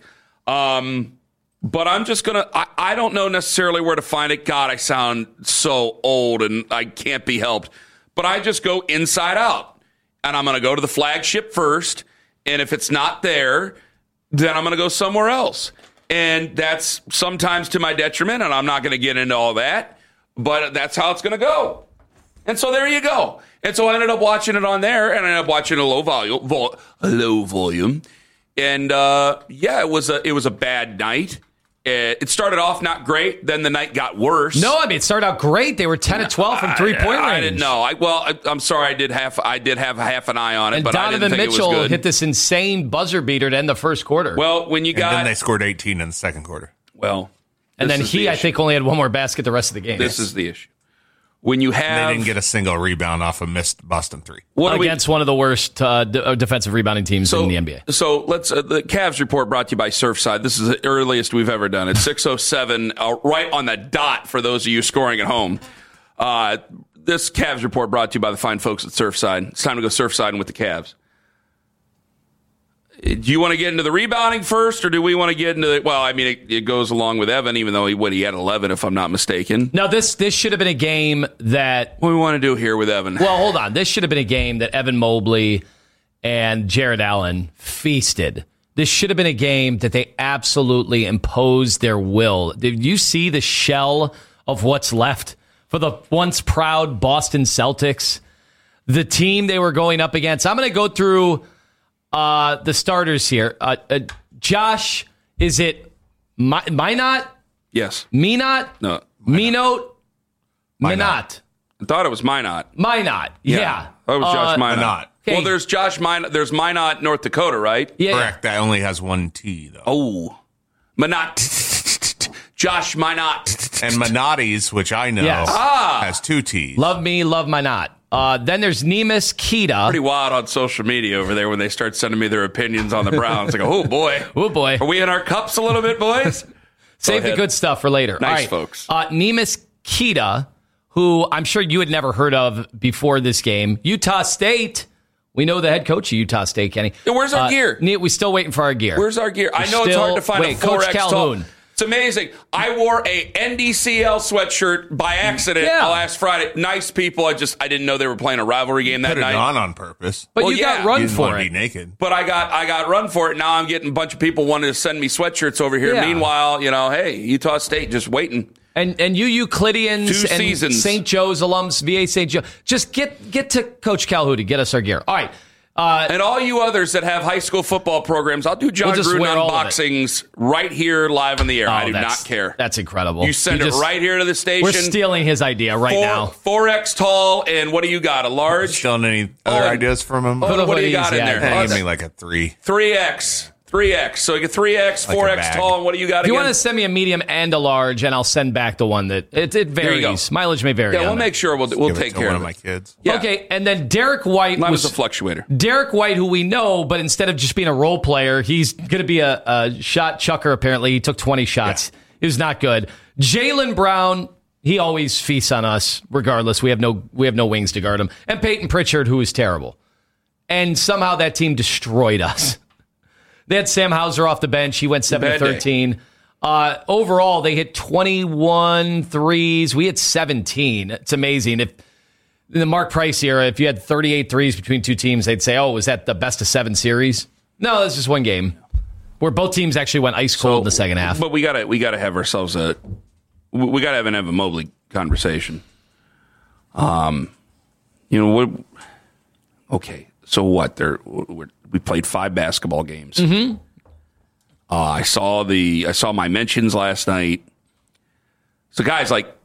Um. But I'm just going to, I don't know necessarily where to find it. God, I sound so old and I can't be helped. But I just go inside out. And I'm going to go to the flagship first. And if it's not there, then I'm going to go somewhere else. And that's sometimes to my detriment. And I'm not going to get into all that. But that's how it's going to go. And so there you go. And so I ended up watching it on there. And I ended up watching a low volume. Vol- a low volume. And uh, yeah, it was a, it was a bad night. It started off not great. Then the night got worse. No, I mean, it started out great. They were ten to twelve from three-point range. I didn't know. I, well, I, I'm sorry. I did have I did have half an eye on it, and but Donovan I didn't think Mitchell it was good. hit this insane buzzer beater to end the first quarter. Well, when you got... And then they scored eighteen in the second quarter. Well... And then he, the I think, only had one more basket the rest of the game. This yes. is the issue. When you have... And they didn't get a single rebound off a missed Boston three. What against we, one of the worst uh, d- defensive rebounding teams so, in the N B A. So let's uh, the Cavs report brought to you by Surfside. This is the earliest we've ever done it. six oh seven, uh, right on the dot for those of you scoring at home. Uh, this Cavs report brought to you by the fine folks at Surfside. It's time to go Surfsiding with the Cavs. Do you want to get into the rebounding first, or do we want to get into the... Well, I mean, it, it goes along with Evan, even though he, what, he had eleven, if I'm not mistaken. No, this this should have been a game that... What do we want to do here with Evan? Well, hold on. This should have been a game that Evan Mobley and Jared Allen feasted. This should have been a game that they absolutely imposed their will. Did you see the shell of what's left for the once proud Boston Celtics? The team they were going up against. I'm going to go through... Uh, the starters here. Uh, uh, Josh, is it my, Minot? Yes. Minot? No. Minot? Minot. I thought it was Minot. Minot. Yeah. yeah. That was Josh uh, Minot. Minot. Well, there's Josh Minot. There's Minot, North Dakota, right? Yeah. Correct. That only has one T, though. Oh. Minot. Josh Minot. And Minotti's, which I know, yes. ah. has two T's. Love me, love Minot. Uh, then there's Neemias Queta. Pretty wild on social media over there when they start sending me their opinions on the Browns. I go, oh, boy. Oh, boy. Are we in our cups a little bit, boys? Save the good stuff for later. Nice, All right. folks. Uh, Neemias Queta, who I'm sure you had never heard of before this game. Utah State. We know the head coach of Utah State, Kenny. Yeah, where's our uh, gear? We're still waiting for our gear. Where's our gear? We're I know still, it's hard to find wait, a four X Coach Calhoun. tall. It's amazing. I wore a N D C L sweatshirt by accident yeah. last Friday. Nice people. I just I didn't know they were playing a rivalry game that Put it night. on on purpose. But well, you yeah. got run you didn't for want it. to be naked. But I got I got run for it. Now I'm getting a bunch of people wanting to send me sweatshirts over here. Yeah. Meanwhile, you know, hey, Utah State just waiting. And and you Euclideans Two and seasons. Saint Joe's alums, V A Saint Joe, just get get to Coach Calhoun to get us our gear. All right. Uh, and all you others that have high school football programs, I'll do John we'll Gruden wear all of unboxings right here live on the air. oh, I do that's- not care. That's incredible. You send You it just- right here to the station. We're stealing his idea right Four- now. four X tall, and what do you got? A large? Stealing any other Oh, ideas from him? Oh, the what do you hoodies, got in yeah. there? Eh, Oh, give me like a three. three X. three X. So you get three X, Like a four X bag. tall, and what do you got If you again? want to send me a medium and a large, and I'll send back the one that it, it There you go. varies. Mileage may vary. yeah, on we'll that. make sure we'll, we'll Give it take to care one of of my it. kids. Yeah. Okay, and then Derek White Mine was was a fluctuator. Derek White, who we know, but instead of just being a role player, he's going to be a, a shot chucker, apparently. He took twenty shots. Yeah. It was not good. Jaylen Brown, he always feasts on us, regardless. We have no we have no wings to guard him. And Peyton Pritchard, who is terrible. And somehow that team destroyed us. They had Sam Hauser off the bench. He went seven to thirteen. Uh, overall, they hit twenty-one threes. We hit seventeen. It's amazing. If in the Mark Price era, if you had thirty-eight threes between two teams, they'd say, oh, was that the best of seven series? No, that's just one game where both teams actually went ice cold So, in the second half. But we gotta we gotta have ourselves a we gotta have an Evan Mobley conversation. Um, you know what? Okay, so what? There we're, we played five basketball games. Mm-hmm. Uh, I saw the I saw my mentions last night. So guys, like,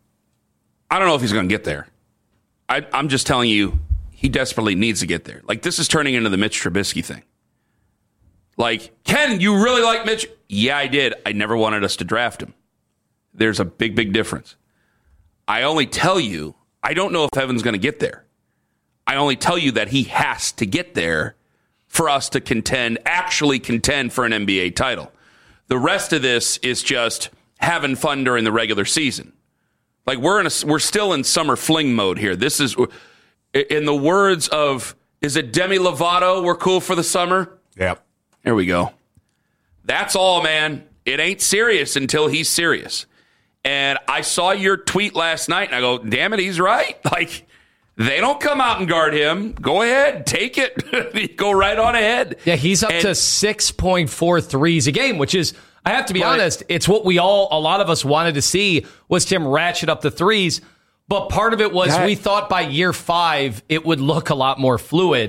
I don't know if he's going to get there. I, I'm just telling you, he desperately needs to get there. Like, this is turning into the Mitch Trubisky thing. Like, Ken, you really like Mitch? Yeah, I did. I never wanted us to draft him. There's a big, big difference. I only tell you, I don't know if Evan's going to get there. I only tell you that he has to get there for us to contend, actually contend for an N B A title. The rest of this is just having fun during the regular season. Like, we're in a, we're still in summer fling mode here. This is, in the words of, is it Demi Lovato, we're cool for the summer? Yep. There we go. That's all, man. It ain't serious until he's serious. And I saw your tweet last night, and I go, damn it, he's right. Like, they don't come out and guard him. Go ahead, take it. Go right on ahead. Yeah, he's up and, to six point four threes a game, which is, I have to be right. honest, it's what we all, a lot of us wanted to see was Tim ratchet up the threes. But part of it was that, we thought by year five, it would look a lot more fluid.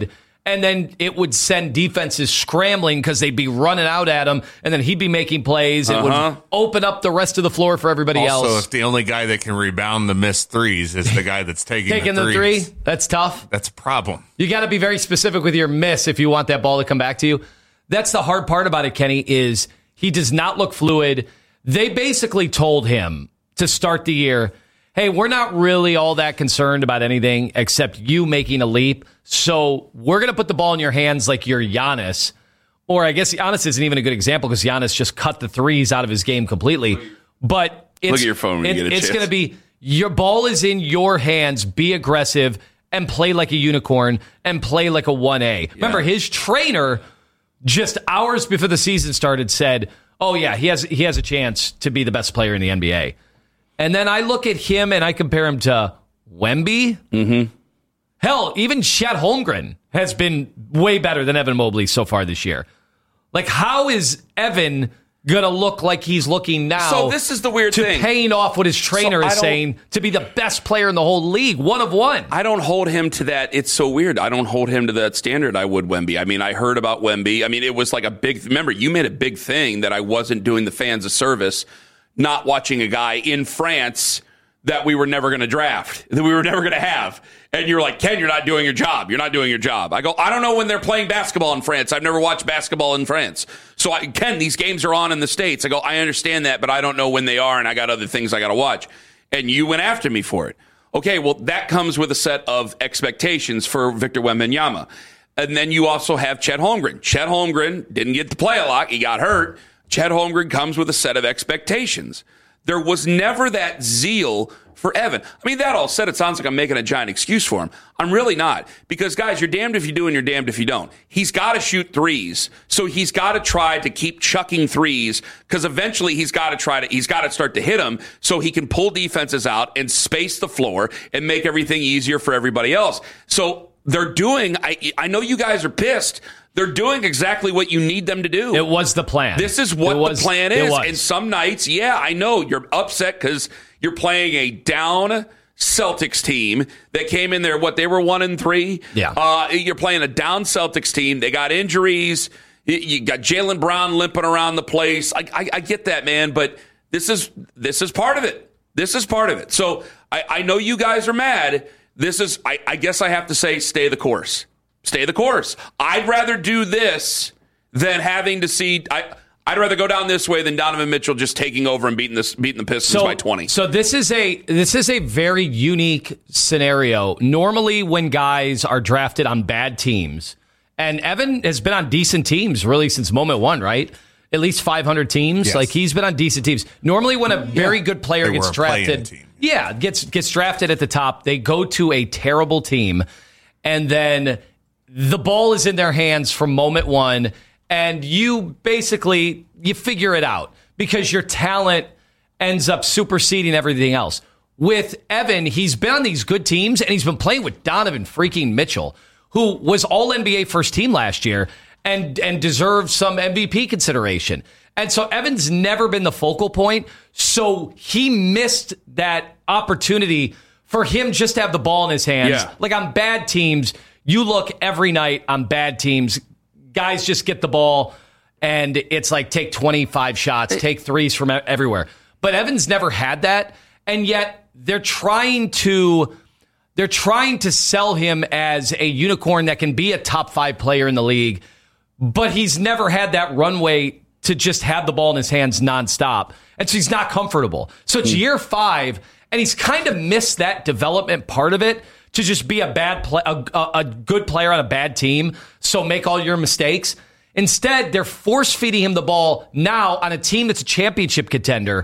And then it would send defenses scrambling because they'd be running out at him, and then he'd be making plays. It Uh-huh. would open up the rest of the floor for everybody Also, else. if the only guy that can rebound the missed threes is the guy that's taking, Taking the, the threes, three, that's tough. that's a problem. You got to be very specific with your miss if you want that ball to come back to you. That's the hard part about it, Kenny, is he does not look fluid. They basically told him to start the year, hey, we're not really all that concerned about anything except you making a leap. So we're going to put the ball in your hands like you're Giannis. Or I guess Giannis isn't even a good example because Giannis just cut the threes out of his game completely. But it's, Look at your phone when you it, get a it's chance. going to be your ball is in your hands. Be aggressive and play like a unicorn and play like a one A. Yeah. Remember, his trainer just hours before the season started said, oh, yeah, he has he has a chance to be the best player in the N B A. And then I look at him and I compare him to Wemby. Mm-hmm. Hell, even Chet Holmgren has been way better than Evan Mobley so far this year. Like, how is Evan going to look like he's looking now? So this is the weird to thing. paying off what his trainer So I is don't- saying to be the best player in the whole league, one of one. I don't hold him to that. It's so weird. I don't hold him to that standard I would Wemby. I mean, I heard about Wemby. I mean, it was like a big, remember, you made a big thing that I wasn't doing the fans a service, not watching a guy in France that we were never going to draft, that we were never going to have. And you're like, Ken, you're not doing your job. You're not doing your job. I go, I don't know when they're playing basketball in France. I've never watched basketball in France. So, I, Ken, these games are on in the States. I go, I understand that, but I don't know when they are, and I got other things I got to watch. And you went after me for it. Okay, well, that comes with a set of expectations for Victor Wembanyama. And then you also have Chet Holmgren. Chet Holmgren didn't get to play a lot. He got hurt. Chet Holmgren comes with a set of expectations. There was never that zeal for Evan. I mean, that all said, it sounds like I'm making a giant excuse for him. I'm really not. Because, guys, you're damned if you do and you're damned if you don't. He's got to shoot threes. So he's got to try to keep chucking threes because eventually he's got to try to, he's got to start to hit them so he can pull defenses out and space the floor and make everything easier for everybody else. So they're doing, I, I know you guys are pissed. They're doing exactly what you need them to do. It was the plan. This is what was, the plan it is. was. And some nights, yeah, I know you're upset because you're playing a down Celtics team that came in there. What, they were one and three? Yeah. Uh, you're playing a down Celtics team. They got injuries. You got Jaylen Brown limping around the place. I, I, I get that, man. But this is this is part of it. This is part of it. So I, I know you guys are mad. This is, I, I guess I have to say, stay the course. Stay the course. I'd rather do this than having to see. I, I'd rather go down this way than Donovan Mitchell just taking over and beating this beating the Pistons so, by twenty. So this is a this is a very unique scenario. Normally, when guys are drafted on bad teams, and Evan has been on decent teams really since moment one, right? At least five hundred teams. Yes. Like he's been on decent teams. Normally, when a very Yeah. good player They gets were a playing drafted, team. yeah, gets gets drafted at the top, they go to a terrible team, and then the ball is in their hands from moment one, and you basically, you figure it out because your talent ends up superseding everything else. With Evan, he's been on these good teams, and he's been playing with Donovan freaking Mitchell, who was all N B A first team last year and, and deserved some M V P consideration. And so Evan's never been the focal point, so he missed that opportunity for him just to have the ball in his hands. Yeah. Like on bad teams, you look every night on bad teams, guys just get the ball and it's like take twenty-five shots, take threes from everywhere. But Evans never had that, and yet they're trying to they're trying to sell him as a unicorn that can be a top five player in the league, but he's never had that runway to just have the ball in his hands nonstop. And so he's not comfortable. So it's year five, and he's kind of missed that development part of it to just be a bad play, a, a, a good player on a bad team. So make all your mistakes. Instead, they're force feeding him the ball now on a team that's a championship contender.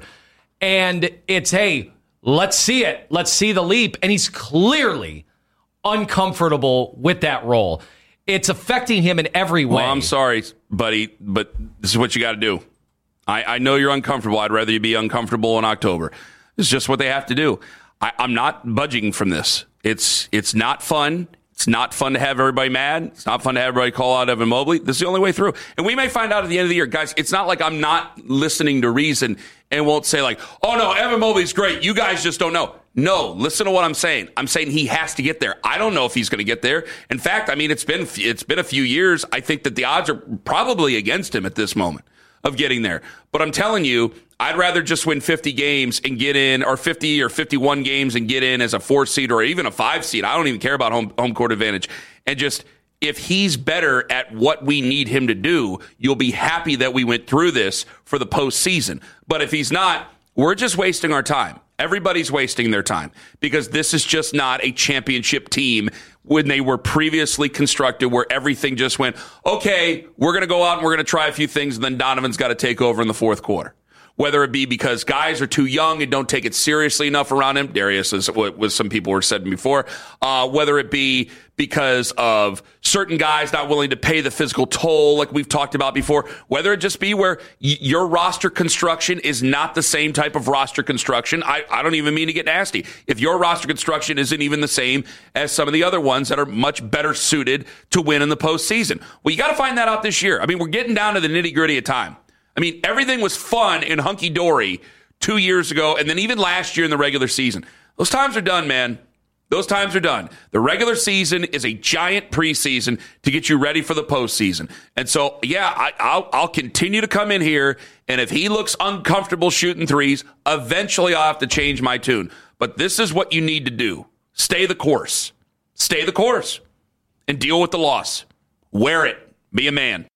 And it's, hey, let's see it. Let's see the leap. And he's clearly uncomfortable with that role. It's affecting him in every way. Well, I'm sorry, buddy, but this is what you got to do. I, I know you're uncomfortable. I'd rather you be uncomfortable in October. It's just what they have to do. I, I'm not budging from this. It's it's not fun. It's not fun to have everybody mad. It's not fun to have everybody call out Evan Mobley. This is the only way through. And we may find out at the end of the year. Guys, it's not like I'm not listening to reason and won't say like, oh, no, Evan Mobley's great. You guys just don't know. No, listen to what I'm saying. I'm saying he has to get there. I don't know if he's going to get there. In fact, I mean, it's been it's been a few years. I think that the odds are probably against him at this moment of getting there. But I'm telling you, I'd rather just win fifty games and get in, or fifty or fifty-one games and get in as a four seed or even a five seed. I don't even care about home home court advantage. And just, if he's better at what we need him to do, you'll be happy that we went through this for the postseason. But if he's not, we're just wasting our time. Everybody's wasting their time because this is just not a championship team when they were previously constructed, where everything just went, okay, we're going to go out and we're going to try a few things, and then Donovan's got to take over in the fourth quarter. Whether it be because guys are too young and don't take it seriously enough around him, Darius is what some people were saying before, uh, whether it be because of certain guys not willing to pay the physical toll like we've talked about before, whether it just be where y- your roster construction is not the same type of roster construction. I, I don't even mean to get nasty. If your roster construction isn't even the same as some of the other ones that are much better suited to win in the postseason. Well, you got to find that out this year. I mean, we're getting down to the nitty gritty of time. I mean, everything was fun and hunky-dory two years ago, and then even last year in the regular season. Those times are done, man. Those times are done. The regular season is a giant preseason to get you ready for the postseason. And so, yeah, I, I'll, I'll continue to come in here, and if he looks uncomfortable shooting threes, eventually I'll have to change my tune. But this is what you need to do. Stay the course. Stay the course. And deal with the loss. Wear it. Be a man.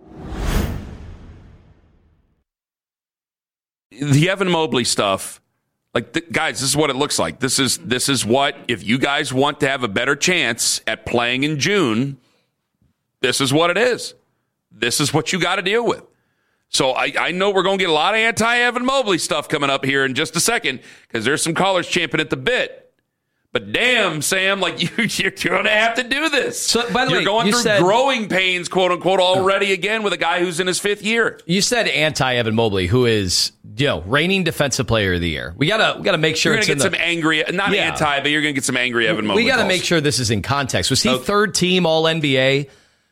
The Evan Mobley stuff, like, th- guys, this is what it looks like. This is this is what, if you guys want to have a better chance at playing in June, this is what it is. This is what you got to deal with. So I, I know we're going to get a lot of anti-Evan Mobley stuff coming up here in just a second, because there's some callers champing at the bit. But damn, Sam, like, you, you're going to have to do this. So, by the you're way, going you through said, growing pains, quote unquote, already again with a guy who's in his fifth year. You said anti-Evan Mobley, who is, you know, reigning defensive player of the year. We gotta we gotta make sure you're it's gonna get in the, some angry, not yeah. anti, but you're gonna get some angry Evan Mobley. We gotta calls. make sure this is in context. Was he okay. third team All N B A?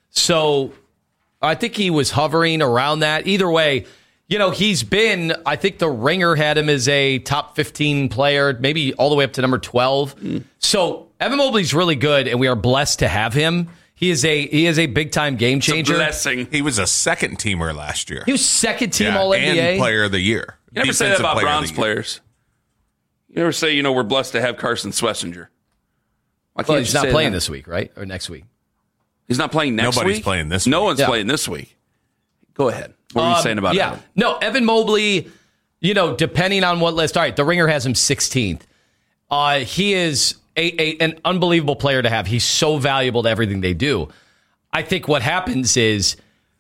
So I think he was hovering around that. Either way, you know, he's been, I think the Ringer had him as a top fifteen player, maybe all the way up to number twelve. Mm. So Evan Mobley's really good, and we are blessed to have him. He is a he is a big time game changer. It's a blessing. He was a second teamer last year. He was second team yeah, All N B A and player of the year. You never say that about Browns players. You never say, you know, we're blessed to have Carson Schlesinger. Why can't well, he's not playing that? This week, right? Or next week? He's not playing next Nobody's week? Nobody's playing this no week. one's yeah. playing this week. Go ahead. What were um, you saying about yeah. Evan? No, Evan Mobley, you know, depending on what list. All right, the Ringer has him sixteenth. Uh, he is a, a an unbelievable player to have. He's so valuable to everything they do. I think what happens is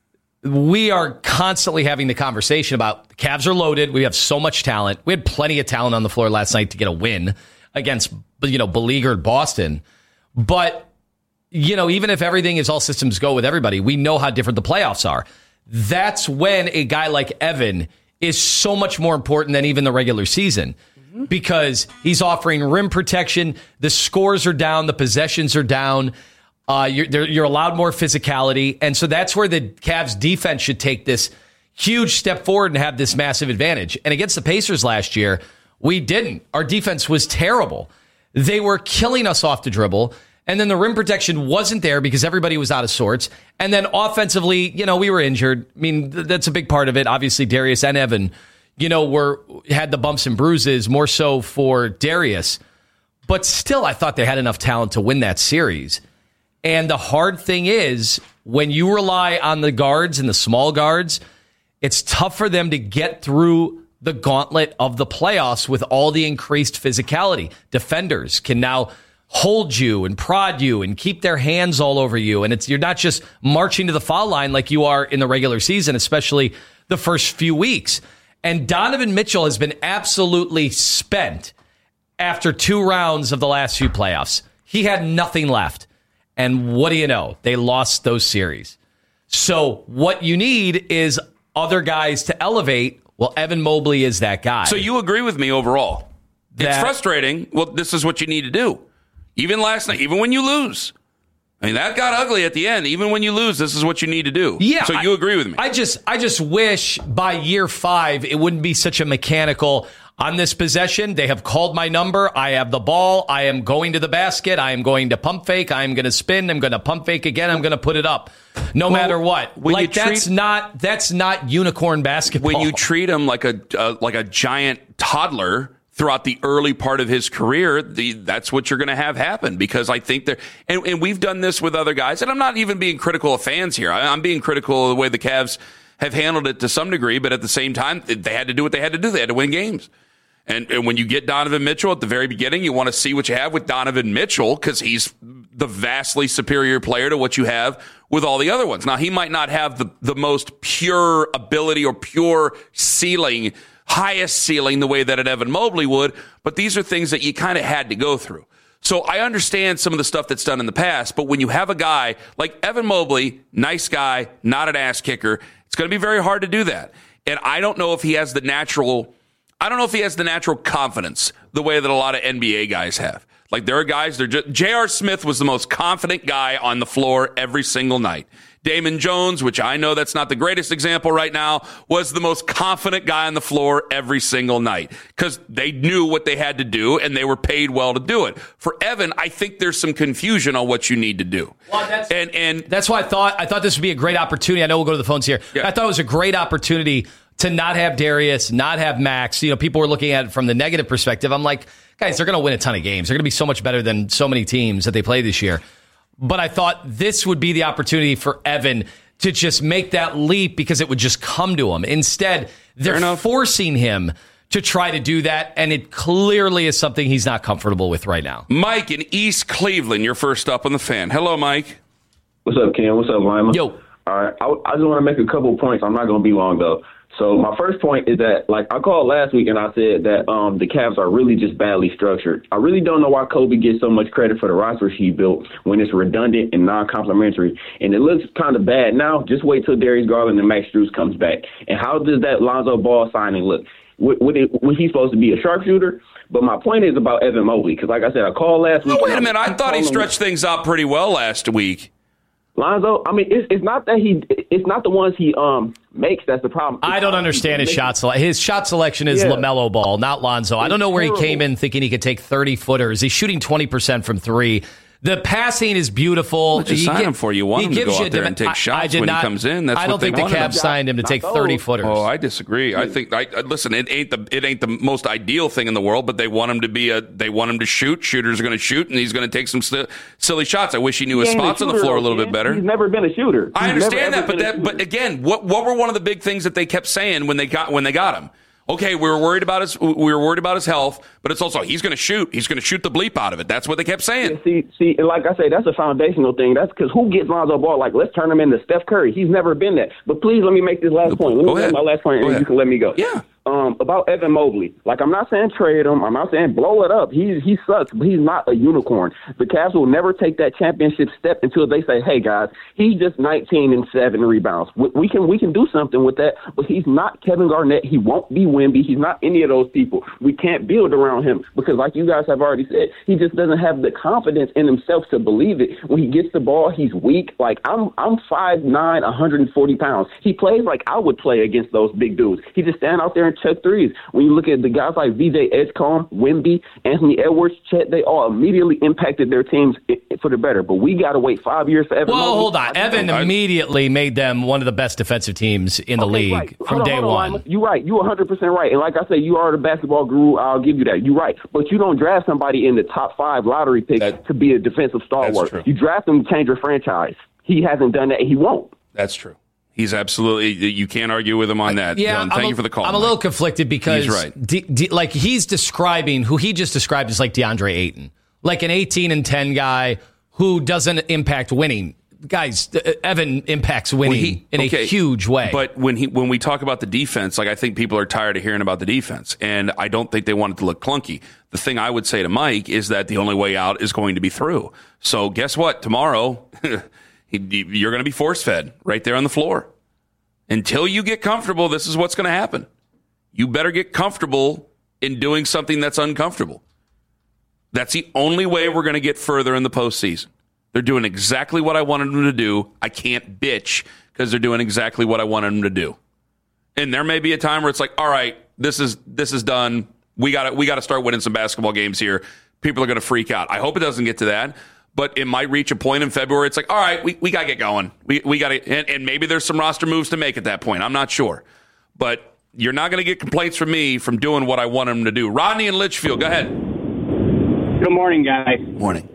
we are constantly having the conversation about the Cavs are loaded. We have so much talent. We had plenty of talent on the floor last night to get a win against, you know, beleaguered Boston. But, you know, even if everything is all systems go with everybody, we know how different the playoffs are. That's when a guy like Evan is so much more important than even the regular season, mm-hmm. because he's offering rim protection. The scores are down. The possessions are down. Uh, you're, you're allowed more physicality. And so that's where the Cavs defense should take this huge step forward and have this massive advantage. And against the Pacers last year, we didn't. Our defense was terrible. They were killing us off the dribble. And then the rim protection wasn't there because everybody was out of sorts. And then offensively, you know, we were injured. I mean, th- that's a big part of it. Obviously, Darius and Evan, you know, were had the bumps and bruises, more so for Darius. But still, I thought they had enough talent to win that series. And the hard thing is, when you rely on the guards and the small guards, it's tough for them to get through the gauntlet of the playoffs with all the increased physicality. Defenders can now hold you and prod you and keep their hands all over you. And it's you're not just marching to the foul line like you are in the regular season, especially the first few weeks. And Donovan Mitchell has been absolutely spent after two rounds of the last few playoffs. He had nothing left. And what do you know? They lost those series. So what you need is other guys to elevate. Well, Evan Mobley is that guy. So you agree with me overall? That, it's frustrating. Well, this is what you need to do. Even last night, even when you lose. I mean, that got ugly at the end. Even when you lose, this is what you need to do. Yeah. So you I, agree with me? I just I just wish by year five it wouldn't be such a mechanical, On this possession, they have called my number. I have the ball. I am going to the basket. I am going to pump fake. I am going to spin. I'm going to pump fake again. I'm going to put it up, no well, matter what. Like treat, that's not that's not unicorn basketball. When you treat him like a uh, like a giant toddler throughout the early part of his career, the, that's what you're going to have happen. Because I think they're and, and we've done this with other guys. And I'm not even being critical of fans here. I, I'm being critical of the way the Cavs have handled it to some degree. But at the same time, they had to do what they had to do. They had to win games. And, and when you get Donovan Mitchell at the very beginning, you want to see what you have with Donovan Mitchell because he's the vastly superior player to what you have with all the other ones. Now, he might not have the, the most pure ability or pure ceiling, highest ceiling the way that an Evan Mobley would, but these are things that you kind of had to go through. So I understand some of the stuff that's done in the past, but when you have a guy like Evan Mobley, nice guy, not an ass kicker, it's going to be very hard to do that. And I don't know if he has the natural... I don't know if he has the natural confidence the way that a lot of N B A guys have. Like there are guys, they're just, J R. Smith was the most confident guy on the floor every single night. Damon Jones, which I know that's not the greatest example right now, was the most confident guy on the floor every single night because they knew what they had to do and they were paid well to do it. For Evan, I think there's some confusion on what you need to do. Well, that's, and and that's why I thought I thought this would be a great opportunity. I know we'll go to the phones here. Yeah. I thought it was a great opportunity to not have Darius, not have Max. You know, people were looking at it from the negative perspective. I'm like, guys, they're going to win a ton of games. They're going to be so much better than so many teams that they play this year. But I thought this would be the opportunity for Evan to just make that leap because it would just come to him. Instead, they're forcing him to try to do that, and it clearly is something he's not comfortable with right now. Mike in East Cleveland, you're first up on the Fan. Hello, Mike. What's up, Ken? What's up, Lima? Yo. All right. I, I just want to make a couple of points. I'm not going to be long, though. So my first point is that, like, I called last week and I said that um, the Cavs are really just badly structured. I really don't know why Kobe gets so much credit for the roster he built when it's redundant and non-complimentary. And it looks kind of bad now. Just wait till Darius Garland and Max Strus comes back. And how does that Lonzo Ball signing look? Would, would it, was he supposed to be a sharpshooter? But my point is about Evan Mobley, because like I said, I called last week. Oh, wait a minute. I thought he stretched things out pretty well last week. Lonzo, I mean, it's, it's not that he, it's not the ones he um makes that's the problem. It's I don't understand his shot selection. His shot selection is yeah. LaMelo Ball, not Lonzo. I don't know where terrible. he came in thinking he could take thirty footers. He's shooting twenty percent from three. The passing is beautiful. What did you sign get, him for? You want him to go out there and take shots when not, he comes in. That's I don't what they think the Cavs him. signed him to take thirty footers. Oh, I disagree. I think. I, listen, it ain't the it ain't the most ideal thing in the world, but they want him to be a. They want him to shoot. Shooters are going to shoot, and he's going to take some st- silly shots. I wish he knew his spots on the floor a little bit better. He's never been a shooter. I he's understand that, but that, but again, what what were one of the big things that they kept saying when they got when they got him? Okay, we were worried about his we were worried about his health, but it's also he's going to shoot. He's going to shoot the bleep out of it. That's what they kept saying. Yeah, see, see, like I say, that's a foundational thing. That's because who gets Lonzo Ball? Like, let's turn him into Steph Curry. He's never been that. But please, let me make this last point. Let me go ahead. make my last point, go and ahead. you can let me go. Yeah. Um, about Evan Mobley, like I'm not saying trade him, I'm not saying blow it up. He he sucks, but he's not a unicorn. The Cavs will never take that championship step until they say, "Hey guys, he's just nineteen and seven rebounds. We, we can we can do something with that." But he's not Kevin Garnett. He won't be Wemby. He's not any of those people. We can't build around him because, like you guys have already said, he just doesn't have the confidence in himself to believe it. When he gets the ball, he's weak. Like I'm I'm five nine, one hundred forty pounds. He plays like I would play against those big dudes. He just stand out there and chuck threes. When you look at the guys like V J Edgecombe, Wemby, Anthony Edwards, Chet, they all immediately impacted their teams for the better. But we got to wait five years for Evan. Well, Mobley. hold on. Evan immediately made them one of the best defensive teams in the okay, league right. from on, day on, one. You're right. You're one hundred percent right. And like I say, you are the basketball guru. I'll give you that. You're right. But you don't draft somebody in the top five lottery pick that, to be a defensive stalwart. You draft them to change your franchise. He hasn't done that. He won't. That's true. He's absolutely, you can't argue with him on that. Yeah, Dylan, thank a, you for the call. I'm Mike. a little conflicted because, he's right. D, D, like, he's describing who he just described as like DeAndre Ayton, like an eighteen and ten guy who doesn't impact winning. Guys, Evan impacts winning well, he, in okay, a huge way. But when he when we talk about the defense, like I think people are tired of hearing about the defense, and I don't think they want it to look clunky. The thing I would say to Mike is that the only way out is going to be through. So guess what? Tomorrow, you're going to be force-fed right there on the floor. Until you get comfortable, this is what's going to happen. You better get comfortable in doing something that's uncomfortable. That's the only way we're going to get further in the postseason. They're doing exactly what I wanted them to do. I can't bitch because they're doing exactly what I wanted them to do. And there may be a time where it's like, all right, this is this is done. We got we got to start winning some basketball games here. People are going to freak out. I hope it doesn't get to that, but it might reach a point in February. It's like, all right, we, we got to get going. We we got to, and, and maybe there's some roster moves to make at that point. I'm not sure, but you're not going to get complaints from me from doing what I want them to do. Rodney and Litchfield, go ahead. Good morning, guys. Morning.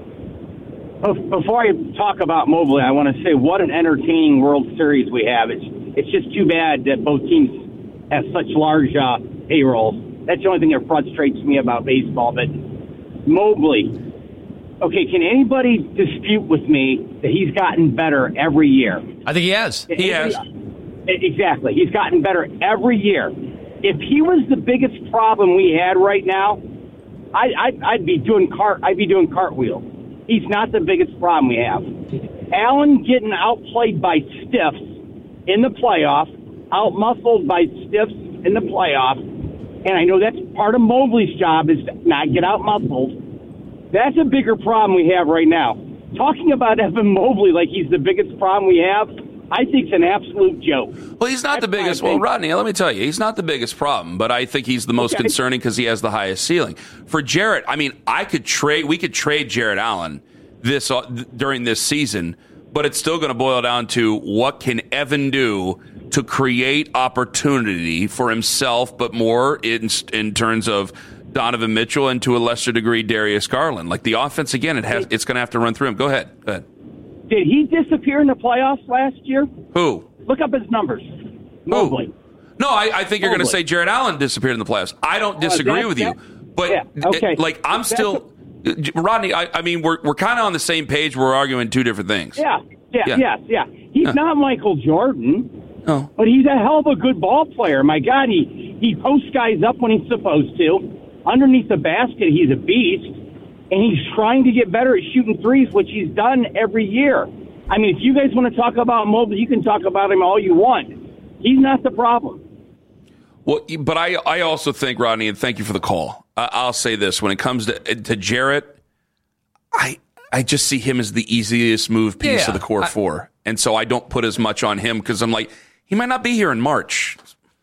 Before I talk about Mobley, I want to say what an entertaining World Series we have. It's it's just too bad that both teams have such large uh, payrolls. That's the only thing that frustrates me about baseball. But Mobley, okay, can anybody dispute with me that he's gotten better every year? I think he has. He has. Exactly. He's gotten better every year. If he was the biggest problem we had right now, I, I'd, I'd be doing cart. I'd be doing cartwheels. He's not the biggest problem we have. Allen getting outplayed by stiffs in the playoffs, outmuscled by stiffs in the playoffs, and I know that's part of Mobley's job is to not get outmuscled. That's a bigger problem we have right now. Talking about Evan Mobley like he's the biggest problem we have, I think it's an absolute joke. Well, he's not That's the biggest. Well, Rodney, let me tell you, he's not the biggest problem, but I think he's the most okay. concerning because he has the highest ceiling. For Jarrett, I mean, I could trade. We could trade Jarrett Allen this uh, during this season, but it's still going to boil down to what can Evan do to create opportunity for himself, but more in in terms of Donovan Mitchell and to a lesser degree Darius Garland. Like the offense again, it has it's going to have to run through him. Go ahead. Go ahead. Did he disappear in the playoffs last year? Who? Look up his numbers. Mobley. No, I, I think you're going to say Jarrett Allen disappeared in the playoffs. I don't disagree uh, with you, but yeah, okay. it, like I'm that's still, a, Rodney. I, I mean, we're we're kind of on the same page. We're arguing two different things. Yeah, yeah, yeah, yeah. yeah. He's yeah. not Michael Jordan, oh. but he's a hell of a good ball player. My God, he he posts guys up when he's supposed to. Underneath the basket, he's a beast. And he's trying to get better at shooting threes, which he's done every year. I mean, if you guys want to talk about Mobley, you can talk about him all you want. He's not the problem. Well, but I, I also think, Rodney, and thank you for the call. Uh, I'll say this. When it comes to, to Jarrett, I I just see him as the easiest move piece yeah, of the core I, four. And so I don't put as much on him because I'm like, he might not be here in March.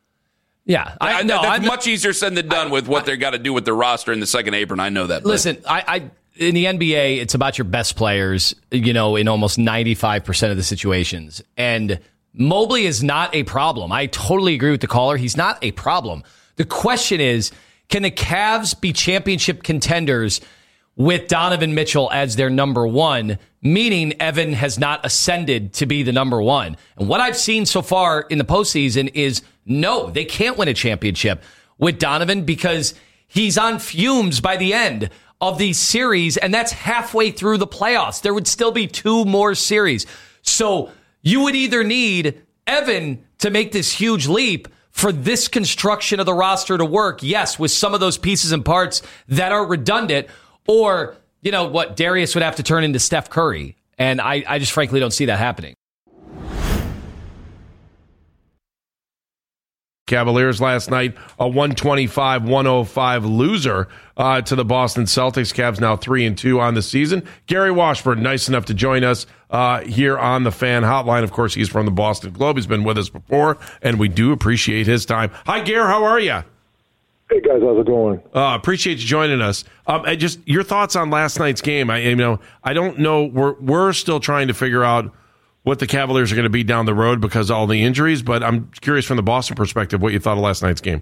Yeah, I, I, no, that's I'm, much easier said than done I, with what they've got to do with their roster in the second apron. I know that. Listen, I, I in the N B A, it's about your best players, you know, in almost ninety-five percent of the situations. And Mobley is not a problem. I totally agree with the caller. He's not a problem. The question is, can the Cavs be championship contenders with Donovan Mitchell as their number one, meaning Evan has not ascended to be the number one? And what I've seen so far in the postseason is no, they can't win a championship with Donovan because he's on fumes by the end of these series, and that's halfway through the playoffs. There would still be two more series. So you would either need Evan to make this huge leap for this construction of the roster to work, yes, with some of those pieces and parts that are redundant, or, you know, what, Darius would have to turn into Steph Curry. And I, I just frankly don't see that happening. Cavaliers last night, a one twenty-five one oh five loser uh, to the Boston Celtics. Cavs now three and two on the season. Gary Washburn, nice enough to join us uh, here on the Fan Hotline. Of course, he's from the Boston Globe. He's been with us before, and we do appreciate his time. Hi, Gary. How are you? Hey guys, how's it going? Uh, appreciate you joining us. Um, and just your thoughts on last night's game. I, you know, I don't know. We're we're still trying to figure out what the Cavaliers are going to be down the road because of all the injuries, but I'm curious from the Boston perspective what you thought of last night's game.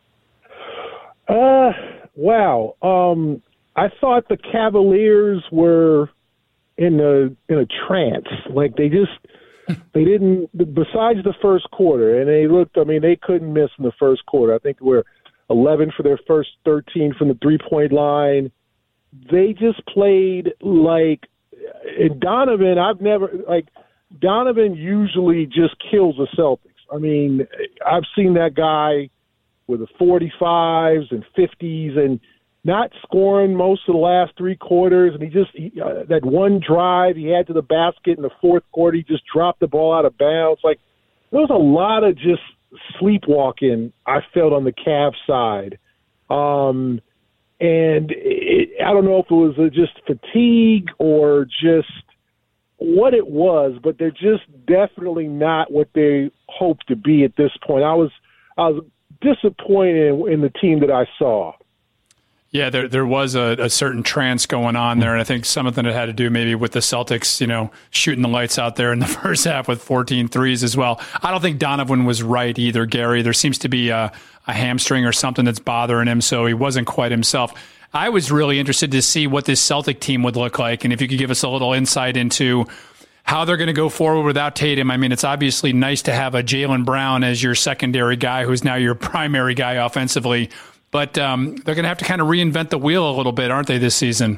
Uh, wow. Um, I thought the Cavaliers were in a in a trance. Like they just they didn't. Besides the first quarter, and they looked. I mean, they couldn't miss in the first quarter. I think we're eleven for their first thirteen from the three point line. They just played like. And Donovan, I've never like. Donovan usually just kills the Celtics. I mean, I've seen that guy with the forty-fives and fifties and not scoring most of the last three quarters. And he just, he, uh, that one drive he had to the basket in the fourth quarter, he just dropped the ball out of bounds. Like, there was a lot of just sleepwalking I felt on the Cavs side. Um, and it, I don't know if it was just fatigue or just what it was, but they're just definitely not what they hope to be at this point. I was I was disappointed in, in the team that I saw. Yeah, there there was a, a certain trance going on there, and I think some of it had to do maybe with the Celtics, you know, shooting the lights out there in the first half with fourteen threes as well. I don't think Donovan was right either, Gary. There seems to be a, a hamstring or something that's bothering him, so he wasn't quite himself. I was really interested to see what this Celtic team would look like, and if you could give us a little insight into how they're going to go forward without Tatum. I mean, it's obviously nice to have a Jaylen Brown as your secondary guy who's now your primary guy offensively. But um, they're going to have to kind of reinvent the wheel a little bit, aren't they, this season?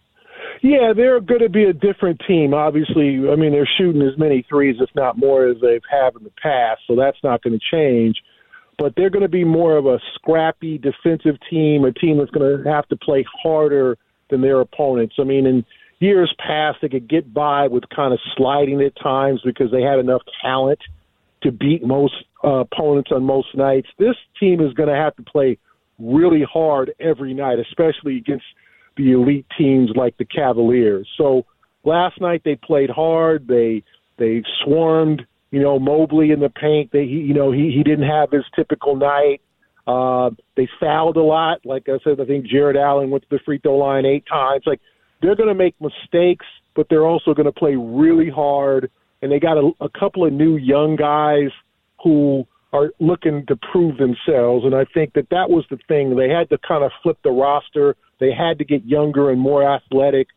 Yeah, they're going to be a different team. Obviously, I mean, they're shooting as many threes, if not more, as they've had in the past, so that's not going to change. But they're going to be more of a scrappy defensive team, a team that's going to have to play harder than their opponents. I mean, in years past, they could get by with kind of sliding at times because they had enough talent to beat most uh, opponents on most nights. This team is going to have to play really hard every night, especially against the elite teams like the Cavaliers. So last night they played hard. They they swarmed, you know, Mobley in the paint. They, he, you know, he, he didn't have his typical night. Uh, they fouled a lot. Like I said, I think Jared Allen went to the free throw line eight times. Like, they're going to make mistakes, but they're also going to play really hard. And they got a, a couple of new young guys who are looking to prove themselves. And I think that that was the thing. They had to kind of flip the roster. They had to get younger and more athletic.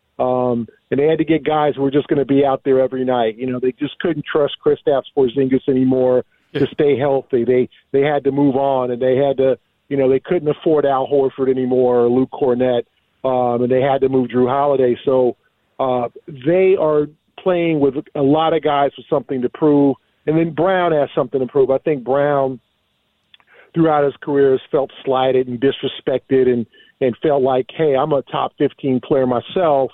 Um, and they had to get guys who were just going to be out there every night. You know, they just couldn't trust Kristaps Porzingis anymore to stay healthy. They they had to move on, and they had to, you know, they couldn't afford Al Horford anymore or Luke Cornett, um, and they had to move Drew Holiday. So uh, they are playing with a lot of guys with something to prove. And then Brown has something to prove. I think Brown, throughout his career, has felt slighted and disrespected and, and felt like, hey, I'm a top fifteen player myself,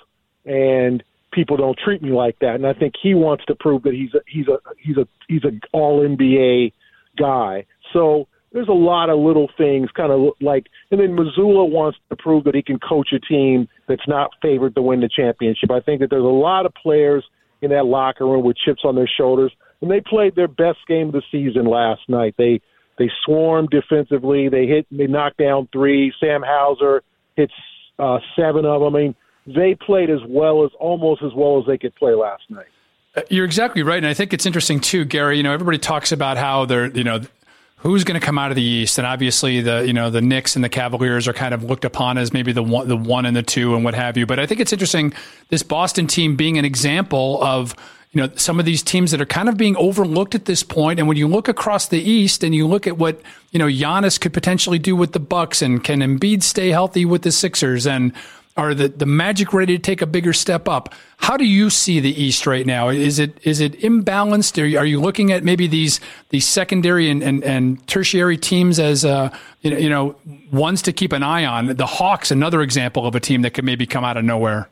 and people don't treat me like that. And I think he wants to prove that he's a he's a he's a he's a all N B A guy. So there's a lot of little things kind of like, and then Mazzulla wants to prove that he can coach a team that's not favored to win the championship. I think that there's a lot of players in that locker room with chips on their shoulders, and they played their best game of the season last night. They they swarmed defensively. They hit, they knocked down three. Sam Hauser hits uh, seven of them. I mean, they played as well as almost as well as they could play last night. You're exactly right, and I think it's interesting too, Gary. You know, everybody talks about how they're, you know, who's going to come out of the East, and obviously the, you know, the Knicks and the Cavaliers are kind of looked upon as maybe the one, the one and the two and what have you. But I think it's interesting this Boston team being an example of, you know, some of these teams that are kind of being overlooked at this point. And when you look across the East and you look at what, you know, Giannis could potentially do with the Bucks, and can Embiid stay healthy with the Sixers, and are the, the Magic ready to take a bigger step up? How do you see the East right now? Is it is it imbalanced? Are you, are you looking at maybe these these secondary and, and, and tertiary teams as uh, you know, you know ones to keep an eye on? The Hawks, another example of a team that could maybe come out of nowhere.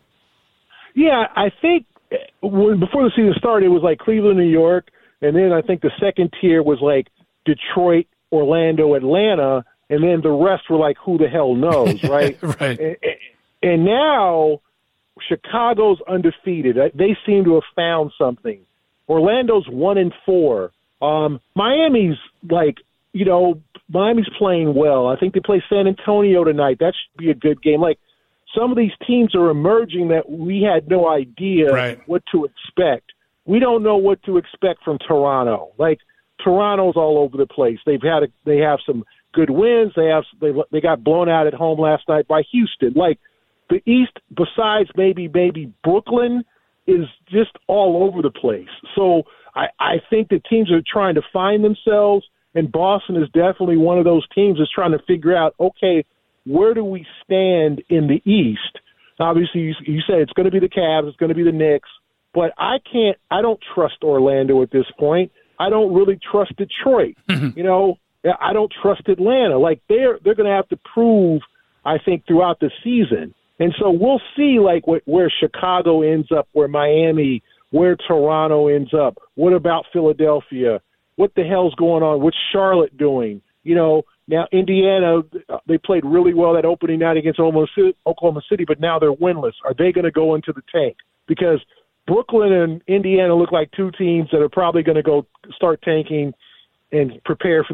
Yeah, I think when, before the season started, it was like Cleveland, New York, and then I think the second tier was like Detroit, Orlando, Atlanta, and then the rest were like, who the hell knows, right? Right. And, and now Chicago's undefeated. They seem to have found something. Orlando's one and four. Um, Miami's like, you know, Miami's playing well. I think they play San Antonio tonight. That should be a good game. Like, some of these teams are emerging that we had no idea right. what to expect. We don't know what to expect from Toronto. Like, Toronto's all over the place. They've had a, they have some good wins. They have they they got blown out at home last night by Houston. Like, the East, besides maybe maybe Brooklyn, is just all over the place. So I, I think the teams are trying to find themselves, and Boston is definitely one of those teams that's trying to figure out, okay, where do we stand in the East? Obviously, you, you said it's going to be the Cavs, it's going to be the Knicks, but I can't. I don't trust Orlando at this point. I don't really trust Detroit. You know, I don't trust Atlanta. Like, they're they're going to have to prove, I think, throughout the season. And so we'll see, like, what, where Chicago ends up, where Miami, where Toronto ends up. What about Philadelphia? What the hell's going on? What's Charlotte doing? You know, now Indiana, they played really well that opening night against Oklahoma City, but now they're winless. Are they going to go into the tank? Because Brooklyn and Indiana look like two teams that are probably going to go start tanking and prepare for this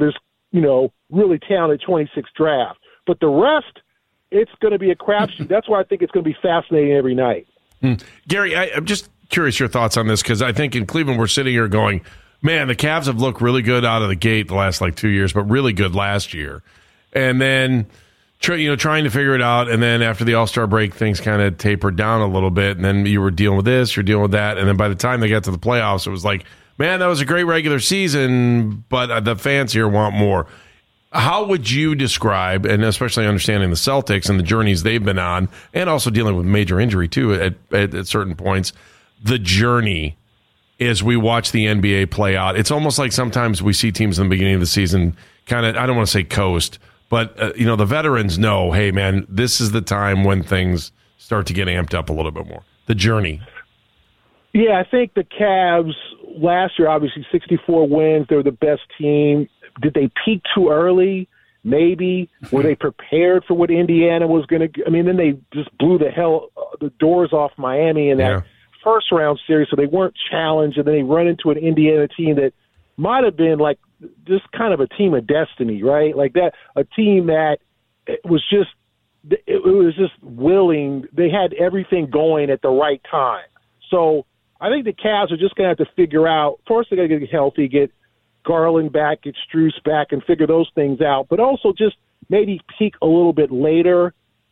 you know, really talented twenty-six draft. But the rest, it's going to be a crapshoot. That's why I think it's going to be fascinating every night. Mm. Gary, I, I'm just curious your thoughts on this, because I think in Cleveland we're sitting here going, man, the Cavs have looked really good out of the gate the last like two years, but really good last year. And then, you know, trying to figure it out. And then after the All-Star break, things kind of tapered down a little bit. And then you were dealing with this, you're dealing with that. And then by the time they got to the playoffs, it was like, man, that was a great regular season, but the fans here want more. How would you describe, and especially understanding the Celtics and the journeys they've been on, and also dealing with major injury too at, at, at certain points, the journey as we watch the N B A play out? It's almost like sometimes we see teams in the beginning of the season kind of, I don't want to say coast, but uh, you know, the veterans know, hey man, this is the time when things start to get amped up a little bit more. The journey. Yeah, I think the Cavs last year, obviously sixty-four wins. They were the best team. Did they peak too early? Maybe. Were they prepared for what Indiana was going to – I mean, then they just blew the hell uh, the doors off Miami in that yeah. first round series, so they weren't challenged, and then they run into an Indiana team that might have been like just kind of a team of destiny, right? Like that, a team that was just – it was just willing. They had everything going at the right time. So I think the Cavs are just going to have to figure out – first they got to get healthy, get – Garland back, get Strus back, and figure those things out. But also just maybe peak a little bit later,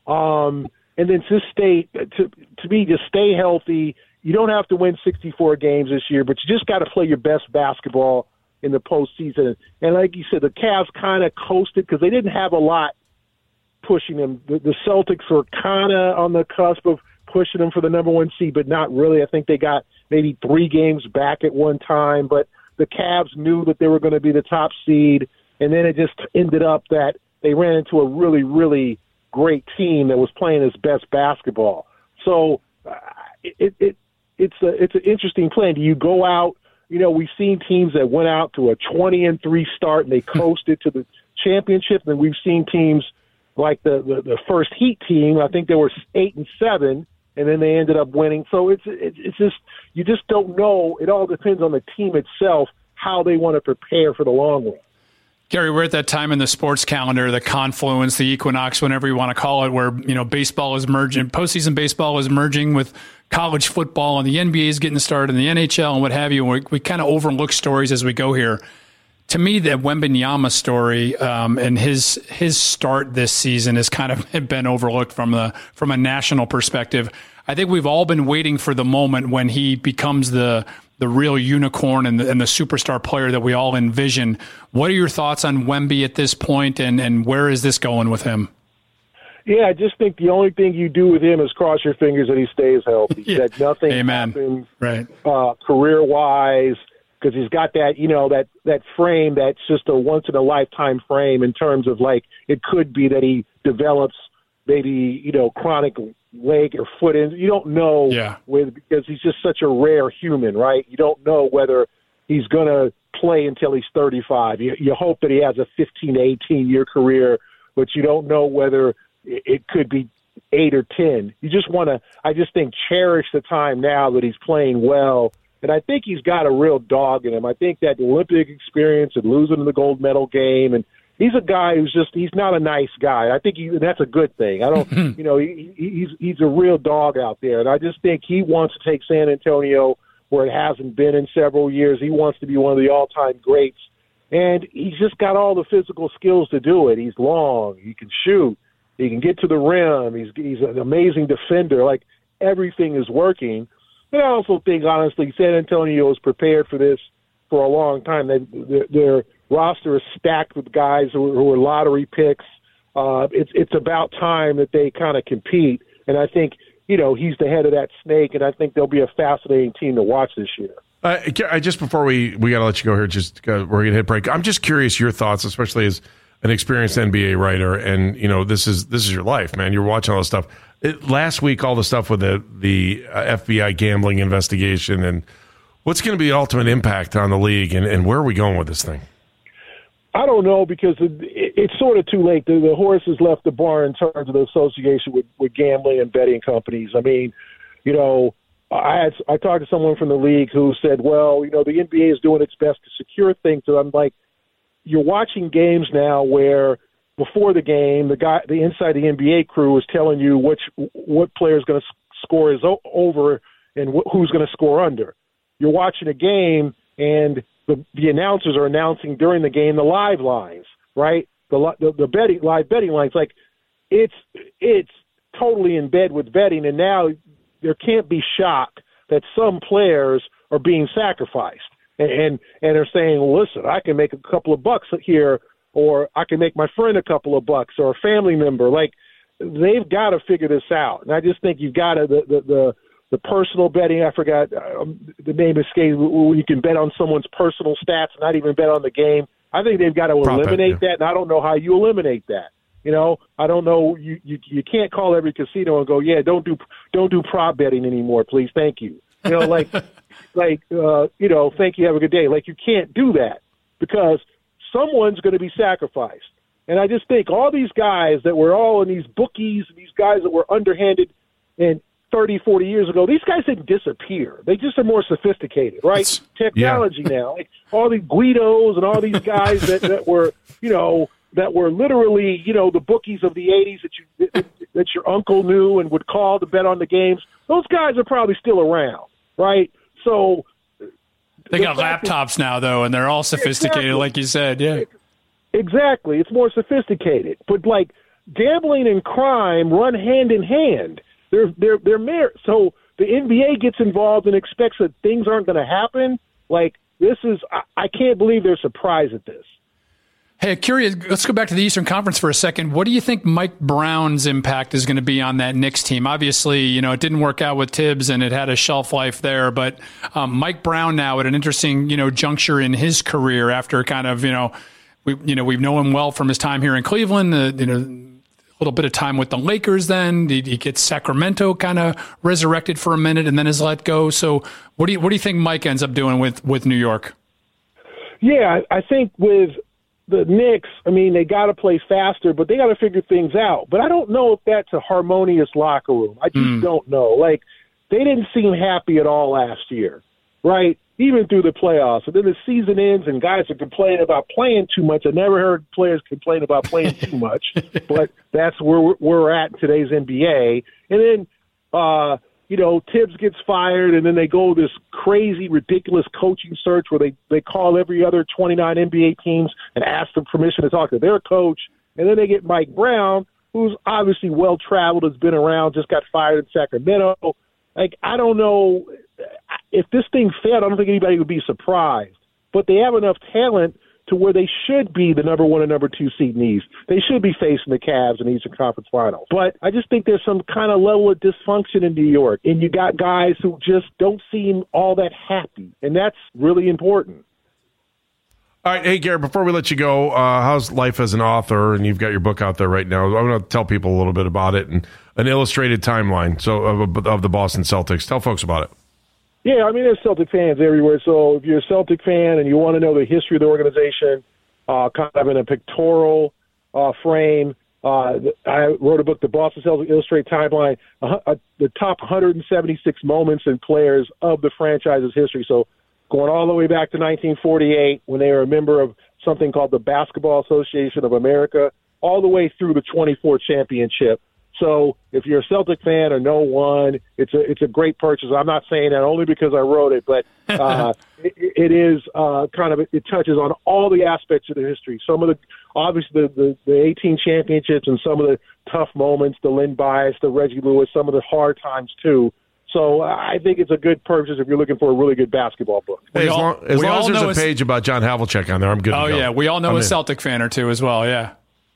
um, and then just stay to to me just stay healthy. You don't have to win sixty-four games this year, but you just got to play your best basketball in the postseason. And like you said, the Cavs kind of coasted because they didn't have a lot pushing them. The, the Celtics were kind of on the cusp of pushing them for the number one seed, but not really. I think they got maybe three games back at one time, but the Cavs knew that they were going to be the top seed, and then it just ended up that they ran into a really, really great team that was playing its best basketball. So uh, it, it it's a it's an interesting plan. Do you go out? You know, we've seen teams that went out to a twenty and three start and they coasted to the championship, and we've seen teams like the, the the first Heat team. I think they were eight and seven. And then they ended up winning. So it's it's just you just don't know. It all depends on the team itself, how they want to prepare for the long run. Gary, we're at that time in the sports calendar, the confluence, the equinox, whenever you want to call it, where you know baseball is merging, postseason baseball is merging with college football, and the N B A is getting started, and the N H L, and what have you. We, we kind of overlook stories as we go here. To me, the Wembanyama story um, and his his start this season has kind of been overlooked from the from a national perspective. I think we've all been waiting for the moment when he becomes the the real unicorn and the, and the superstar player that we all envision. What are your thoughts on Wemby at this point, and, and where is this going with him? Yeah, I just think the only thing you do with him is cross your fingers that he stays healthy. yeah. That nothing Amen. happens right. uh, career-wise, because he's got that, you know, that, that frame that's just a once-in-a-lifetime frame in terms of, like, it could be that he develops maybe, you know, chronic leg or foot in. You don't know yeah. with because he's just such a rare human, right? You don't know whether he's going to play until he's thirty-five. You, you hope that he has a fifteen to eighteen-year career, but you don't know whether it could be eight or ten. You just want to, I just think, cherish the time now that he's playing well. And I think he's got a real dog in him. I think that Olympic experience and losing in the gold medal game, and he's a guy who's just, he's not a nice guy. I think he, that's a good thing. I don't, you know, he, he's, he's a real dog out there. And I just think he wants to take San Antonio where it hasn't been in several years. He wants to be one of the all-time greats. And he's just got all the physical skills to do it. He's long. He can shoot. He can get to the rim. He's, he's an amazing defender. Like, everything is working. But I also think, honestly, San Antonio is prepared for this for a long time. They, their, their roster is stacked with guys who, who are lottery picks. Uh, it's it's about time that they kind of compete. And I think, you know, he's the head of that snake, and I think they'll be a fascinating team to watch this year. Uh, I just before we we got to let you go here, just uh, we're gonna hit break. I'm just curious your thoughts, especially as an experienced N B A writer, and you know this is this is your life, man. You're watching all this stuff. It, last week, all the stuff with the the uh, F B I gambling investigation, and what's going to be the ultimate impact on the league, and, and where are we going with this thing? I don't know, because it, it, it's sort of too late. The, the horse has left the barn in terms of the association with, with gambling and betting companies. I mean, you know, I had I talked to someone from the league who said, well, you know, the N B A is doing its best to secure things. And I'm like, you're watching games now where before the game, the guy, the inside the N B A crew is telling you which what player is going to score is o- over and wh- who's going to score under. You're watching a game, and the the announcers are announcing during the game the live lines, right? The the, the betting live betting lines, like it's it's totally in bed with betting, and now there can't be shock that some players are being sacrificed, and and, and they're saying, well, listen, I can make a couple of bucks here, or I can make my friend a couple of bucks, or a family member. Like, they've got to figure this out, and I just think you've got to the the the, the personal betting. I forgot um, the name escapes. When you can bet on someone's personal stats, and not even bet on the game. I think they've got to Prop eliminate bet, yeah. that, and I don't know how you eliminate that. You know, I don't know. You, you you can't call every casino and go, yeah, don't do don't do prop betting anymore, please, thank you. You know, like like uh, you know, thank you, have a good day. Like, you can't do that because someone's going to be sacrificed. And I just think all these guys that were all in these bookies, these guys that were underhanded and thirty, forty years ago, these guys didn't disappear. They just are more sophisticated, right? It's, Technology yeah. now. Like all these Guidos and all these guys that, that were, you know, that were literally, you know, the bookies of the eighties that you that, that your uncle knew and would call to bet on the games. Those guys are probably still around, right? So they got laptops now, though, and they're all sophisticated, exactly. like you said. Yeah, exactly. It's more sophisticated, but like gambling and crime run hand in hand. They're they're they're mar- so the N B A gets involved and expects that things aren't going to happen. Like, this is, I, I can't believe they're surprised at this. Hey, curious, let's go back to the Eastern Conference for a second. What do you think Mike Brown's impact is going to be on that Knicks team? Obviously, you know, it didn't work out with Tibbs and it had a shelf life there, but um, Mike Brown now at an interesting, you know, juncture in his career after kind of, you know, we, you know, we've known him well from his time here in Cleveland, uh, you know, a little bit of time with the Lakers then. He, he gets Sacramento kind of resurrected for a minute and then is let go. So what do you, what do you think Mike ends up doing with, with New York? Yeah, I think with the Knicks, I mean, they got to play faster, but they got to figure things out. But I don't know if that's a harmonious locker room. I just mm. don't know. Like, they didn't seem happy at all last year, right? Even through the playoffs. And then the season ends and guys are complaining about playing too much. I never heard players complain about playing too much, but that's where we're, we're at in today's N B A. And then, uh, you know, Tibbs gets fired, and then they go this crazy, ridiculous coaching search where they, they call every other twenty-nine N B A teams and ask them permission to talk to their coach. And then they get Mike Brown, who's obviously well-traveled, has been around, just got fired in Sacramento. Like, I don't know. If this thing failed, I don't think anybody would be surprised. But they have enough talent to where they should be the number one and number two seed in the East. They should be facing the Cavs in the Eastern Conference Finals. But I just think there's some kind of level of dysfunction in New York. And you got guys who just don't seem all that happy. And that's really important. All right. Hey, Garrett, before we let you go, uh, how's life as an author? And you've got your book out there right now. I'm going to tell people a little bit about it and an illustrated timeline so of, of the Boston Celtics. Tell folks about it. Yeah, I mean, there's Celtic fans everywhere. So if you're a Celtic fan and you want to know the history of the organization, uh, kind of in a pictorial uh, frame, uh, I wrote a book, The Boston Celtics Illustrated Timeline, uh, uh, the top one hundred seventy-six moments and players of the franchise's history. So going all the way back to nineteen forty-eight, when they were a member of something called the Basketball Association of America, all the way through the twenty-four championship. So if you're a Celtic fan or no one, it's a it's a great purchase. I'm not saying that only because I wrote it, but uh, it, it is uh, kind of it touches on all the aspects of the history. Some of the obviously the, the, the eighteen championships and some of the tough moments, the Lynn Bias, the Reggie Lewis, some of the hard times too. So I think it's a good purchase if you're looking for a really good basketball book. Hey, as long as, long as there's a page about John Havlicek on there, I'm good. Oh to go. yeah, we all know I'm a in. Celtic fan or two as well. Yeah.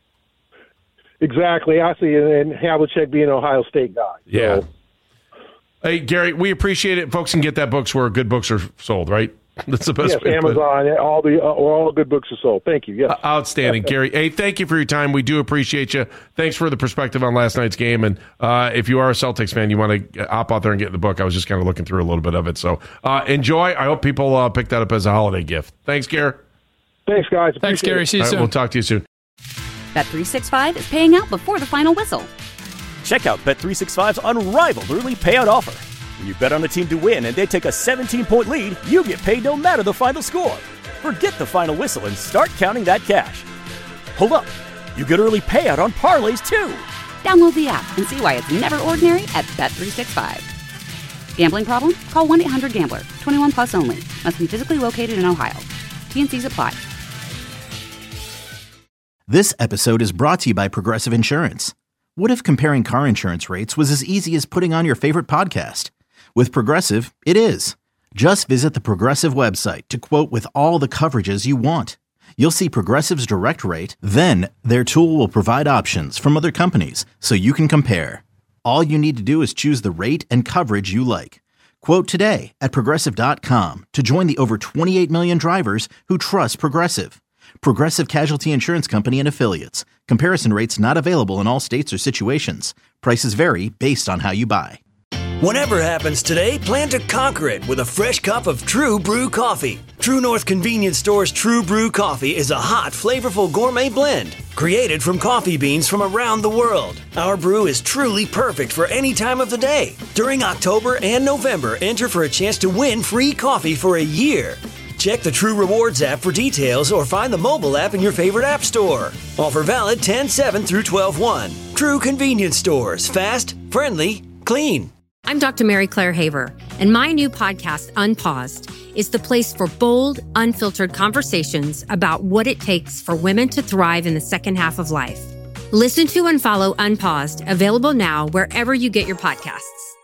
Exactly. I see, and Havlicek being an Ohio State guy. Yeah. So. Hey, Gary, we appreciate it. Folks can get that books where good books are sold, right? That's the best yes, way to Amazon, put it. all the uh, all good books are sold. Thank you. Yes. Uh, outstanding, Gary. Hey, thank you for your time. We do appreciate you. Thanks for the perspective on last night's game. And uh, if you are a Celtics fan, you want to hop out there and get the book. I was just kind of looking through a little bit of it. So uh, enjoy. I hope people uh, pick that up as a holiday gift. Thanks, Gary. Thanks, guys. Thanks, Gary. See you right, soon. We'll talk to you soon. Bet three sixty-five is paying out before the final whistle. Check out Bet three sixty-five's unrivaled early payout offer. When you bet on a team to win and they take a seventeen-point lead, you get paid no matter the final score. Forget the final whistle and start counting that cash. Hold up. You get early payout on parlays, too. Download the app and see why it's never ordinary at Bet three sixty-five. Gambling problem? Call one eight hundred gambler. twenty-one plus only. Must be physically located in Ohio. T N Cs apply. This episode is brought to you by Progressive Insurance. What if comparing car insurance rates was as easy as putting on your favorite podcast? With Progressive, it is. Just visit the Progressive website to quote with all the coverages you want. You'll see Progressive's direct rate, then their tool will provide options from other companies so you can compare. All you need to do is choose the rate and coverage you like. Quote today at Progressive dot com to join the over twenty-eight million drivers who trust Progressive. Progressive Casualty Insurance Company and Affiliates. Comparison rates not available in all states or situations. Prices vary based on how you buy. Whatever happens today, plan to conquer it with a fresh cup of True Brew coffee. True North Convenience Store's True Brew coffee is a hot, flavorful gourmet blend created from coffee beans from around the world. Our brew is truly perfect for any time of the day. During October and November, enter for a chance to win free coffee for a year. Check the True Rewards app for details or find the mobile app in your favorite app store. Offer valid ten seven through twelve one. True Convenience Stores. Fast, friendly, clean. I'm Doctor Mary Claire Haver, and my new podcast, Unpaused, is the place for bold, unfiltered conversations about what it takes for women to thrive in the second half of life. Listen to and follow Unpaused, available now wherever you get your podcasts.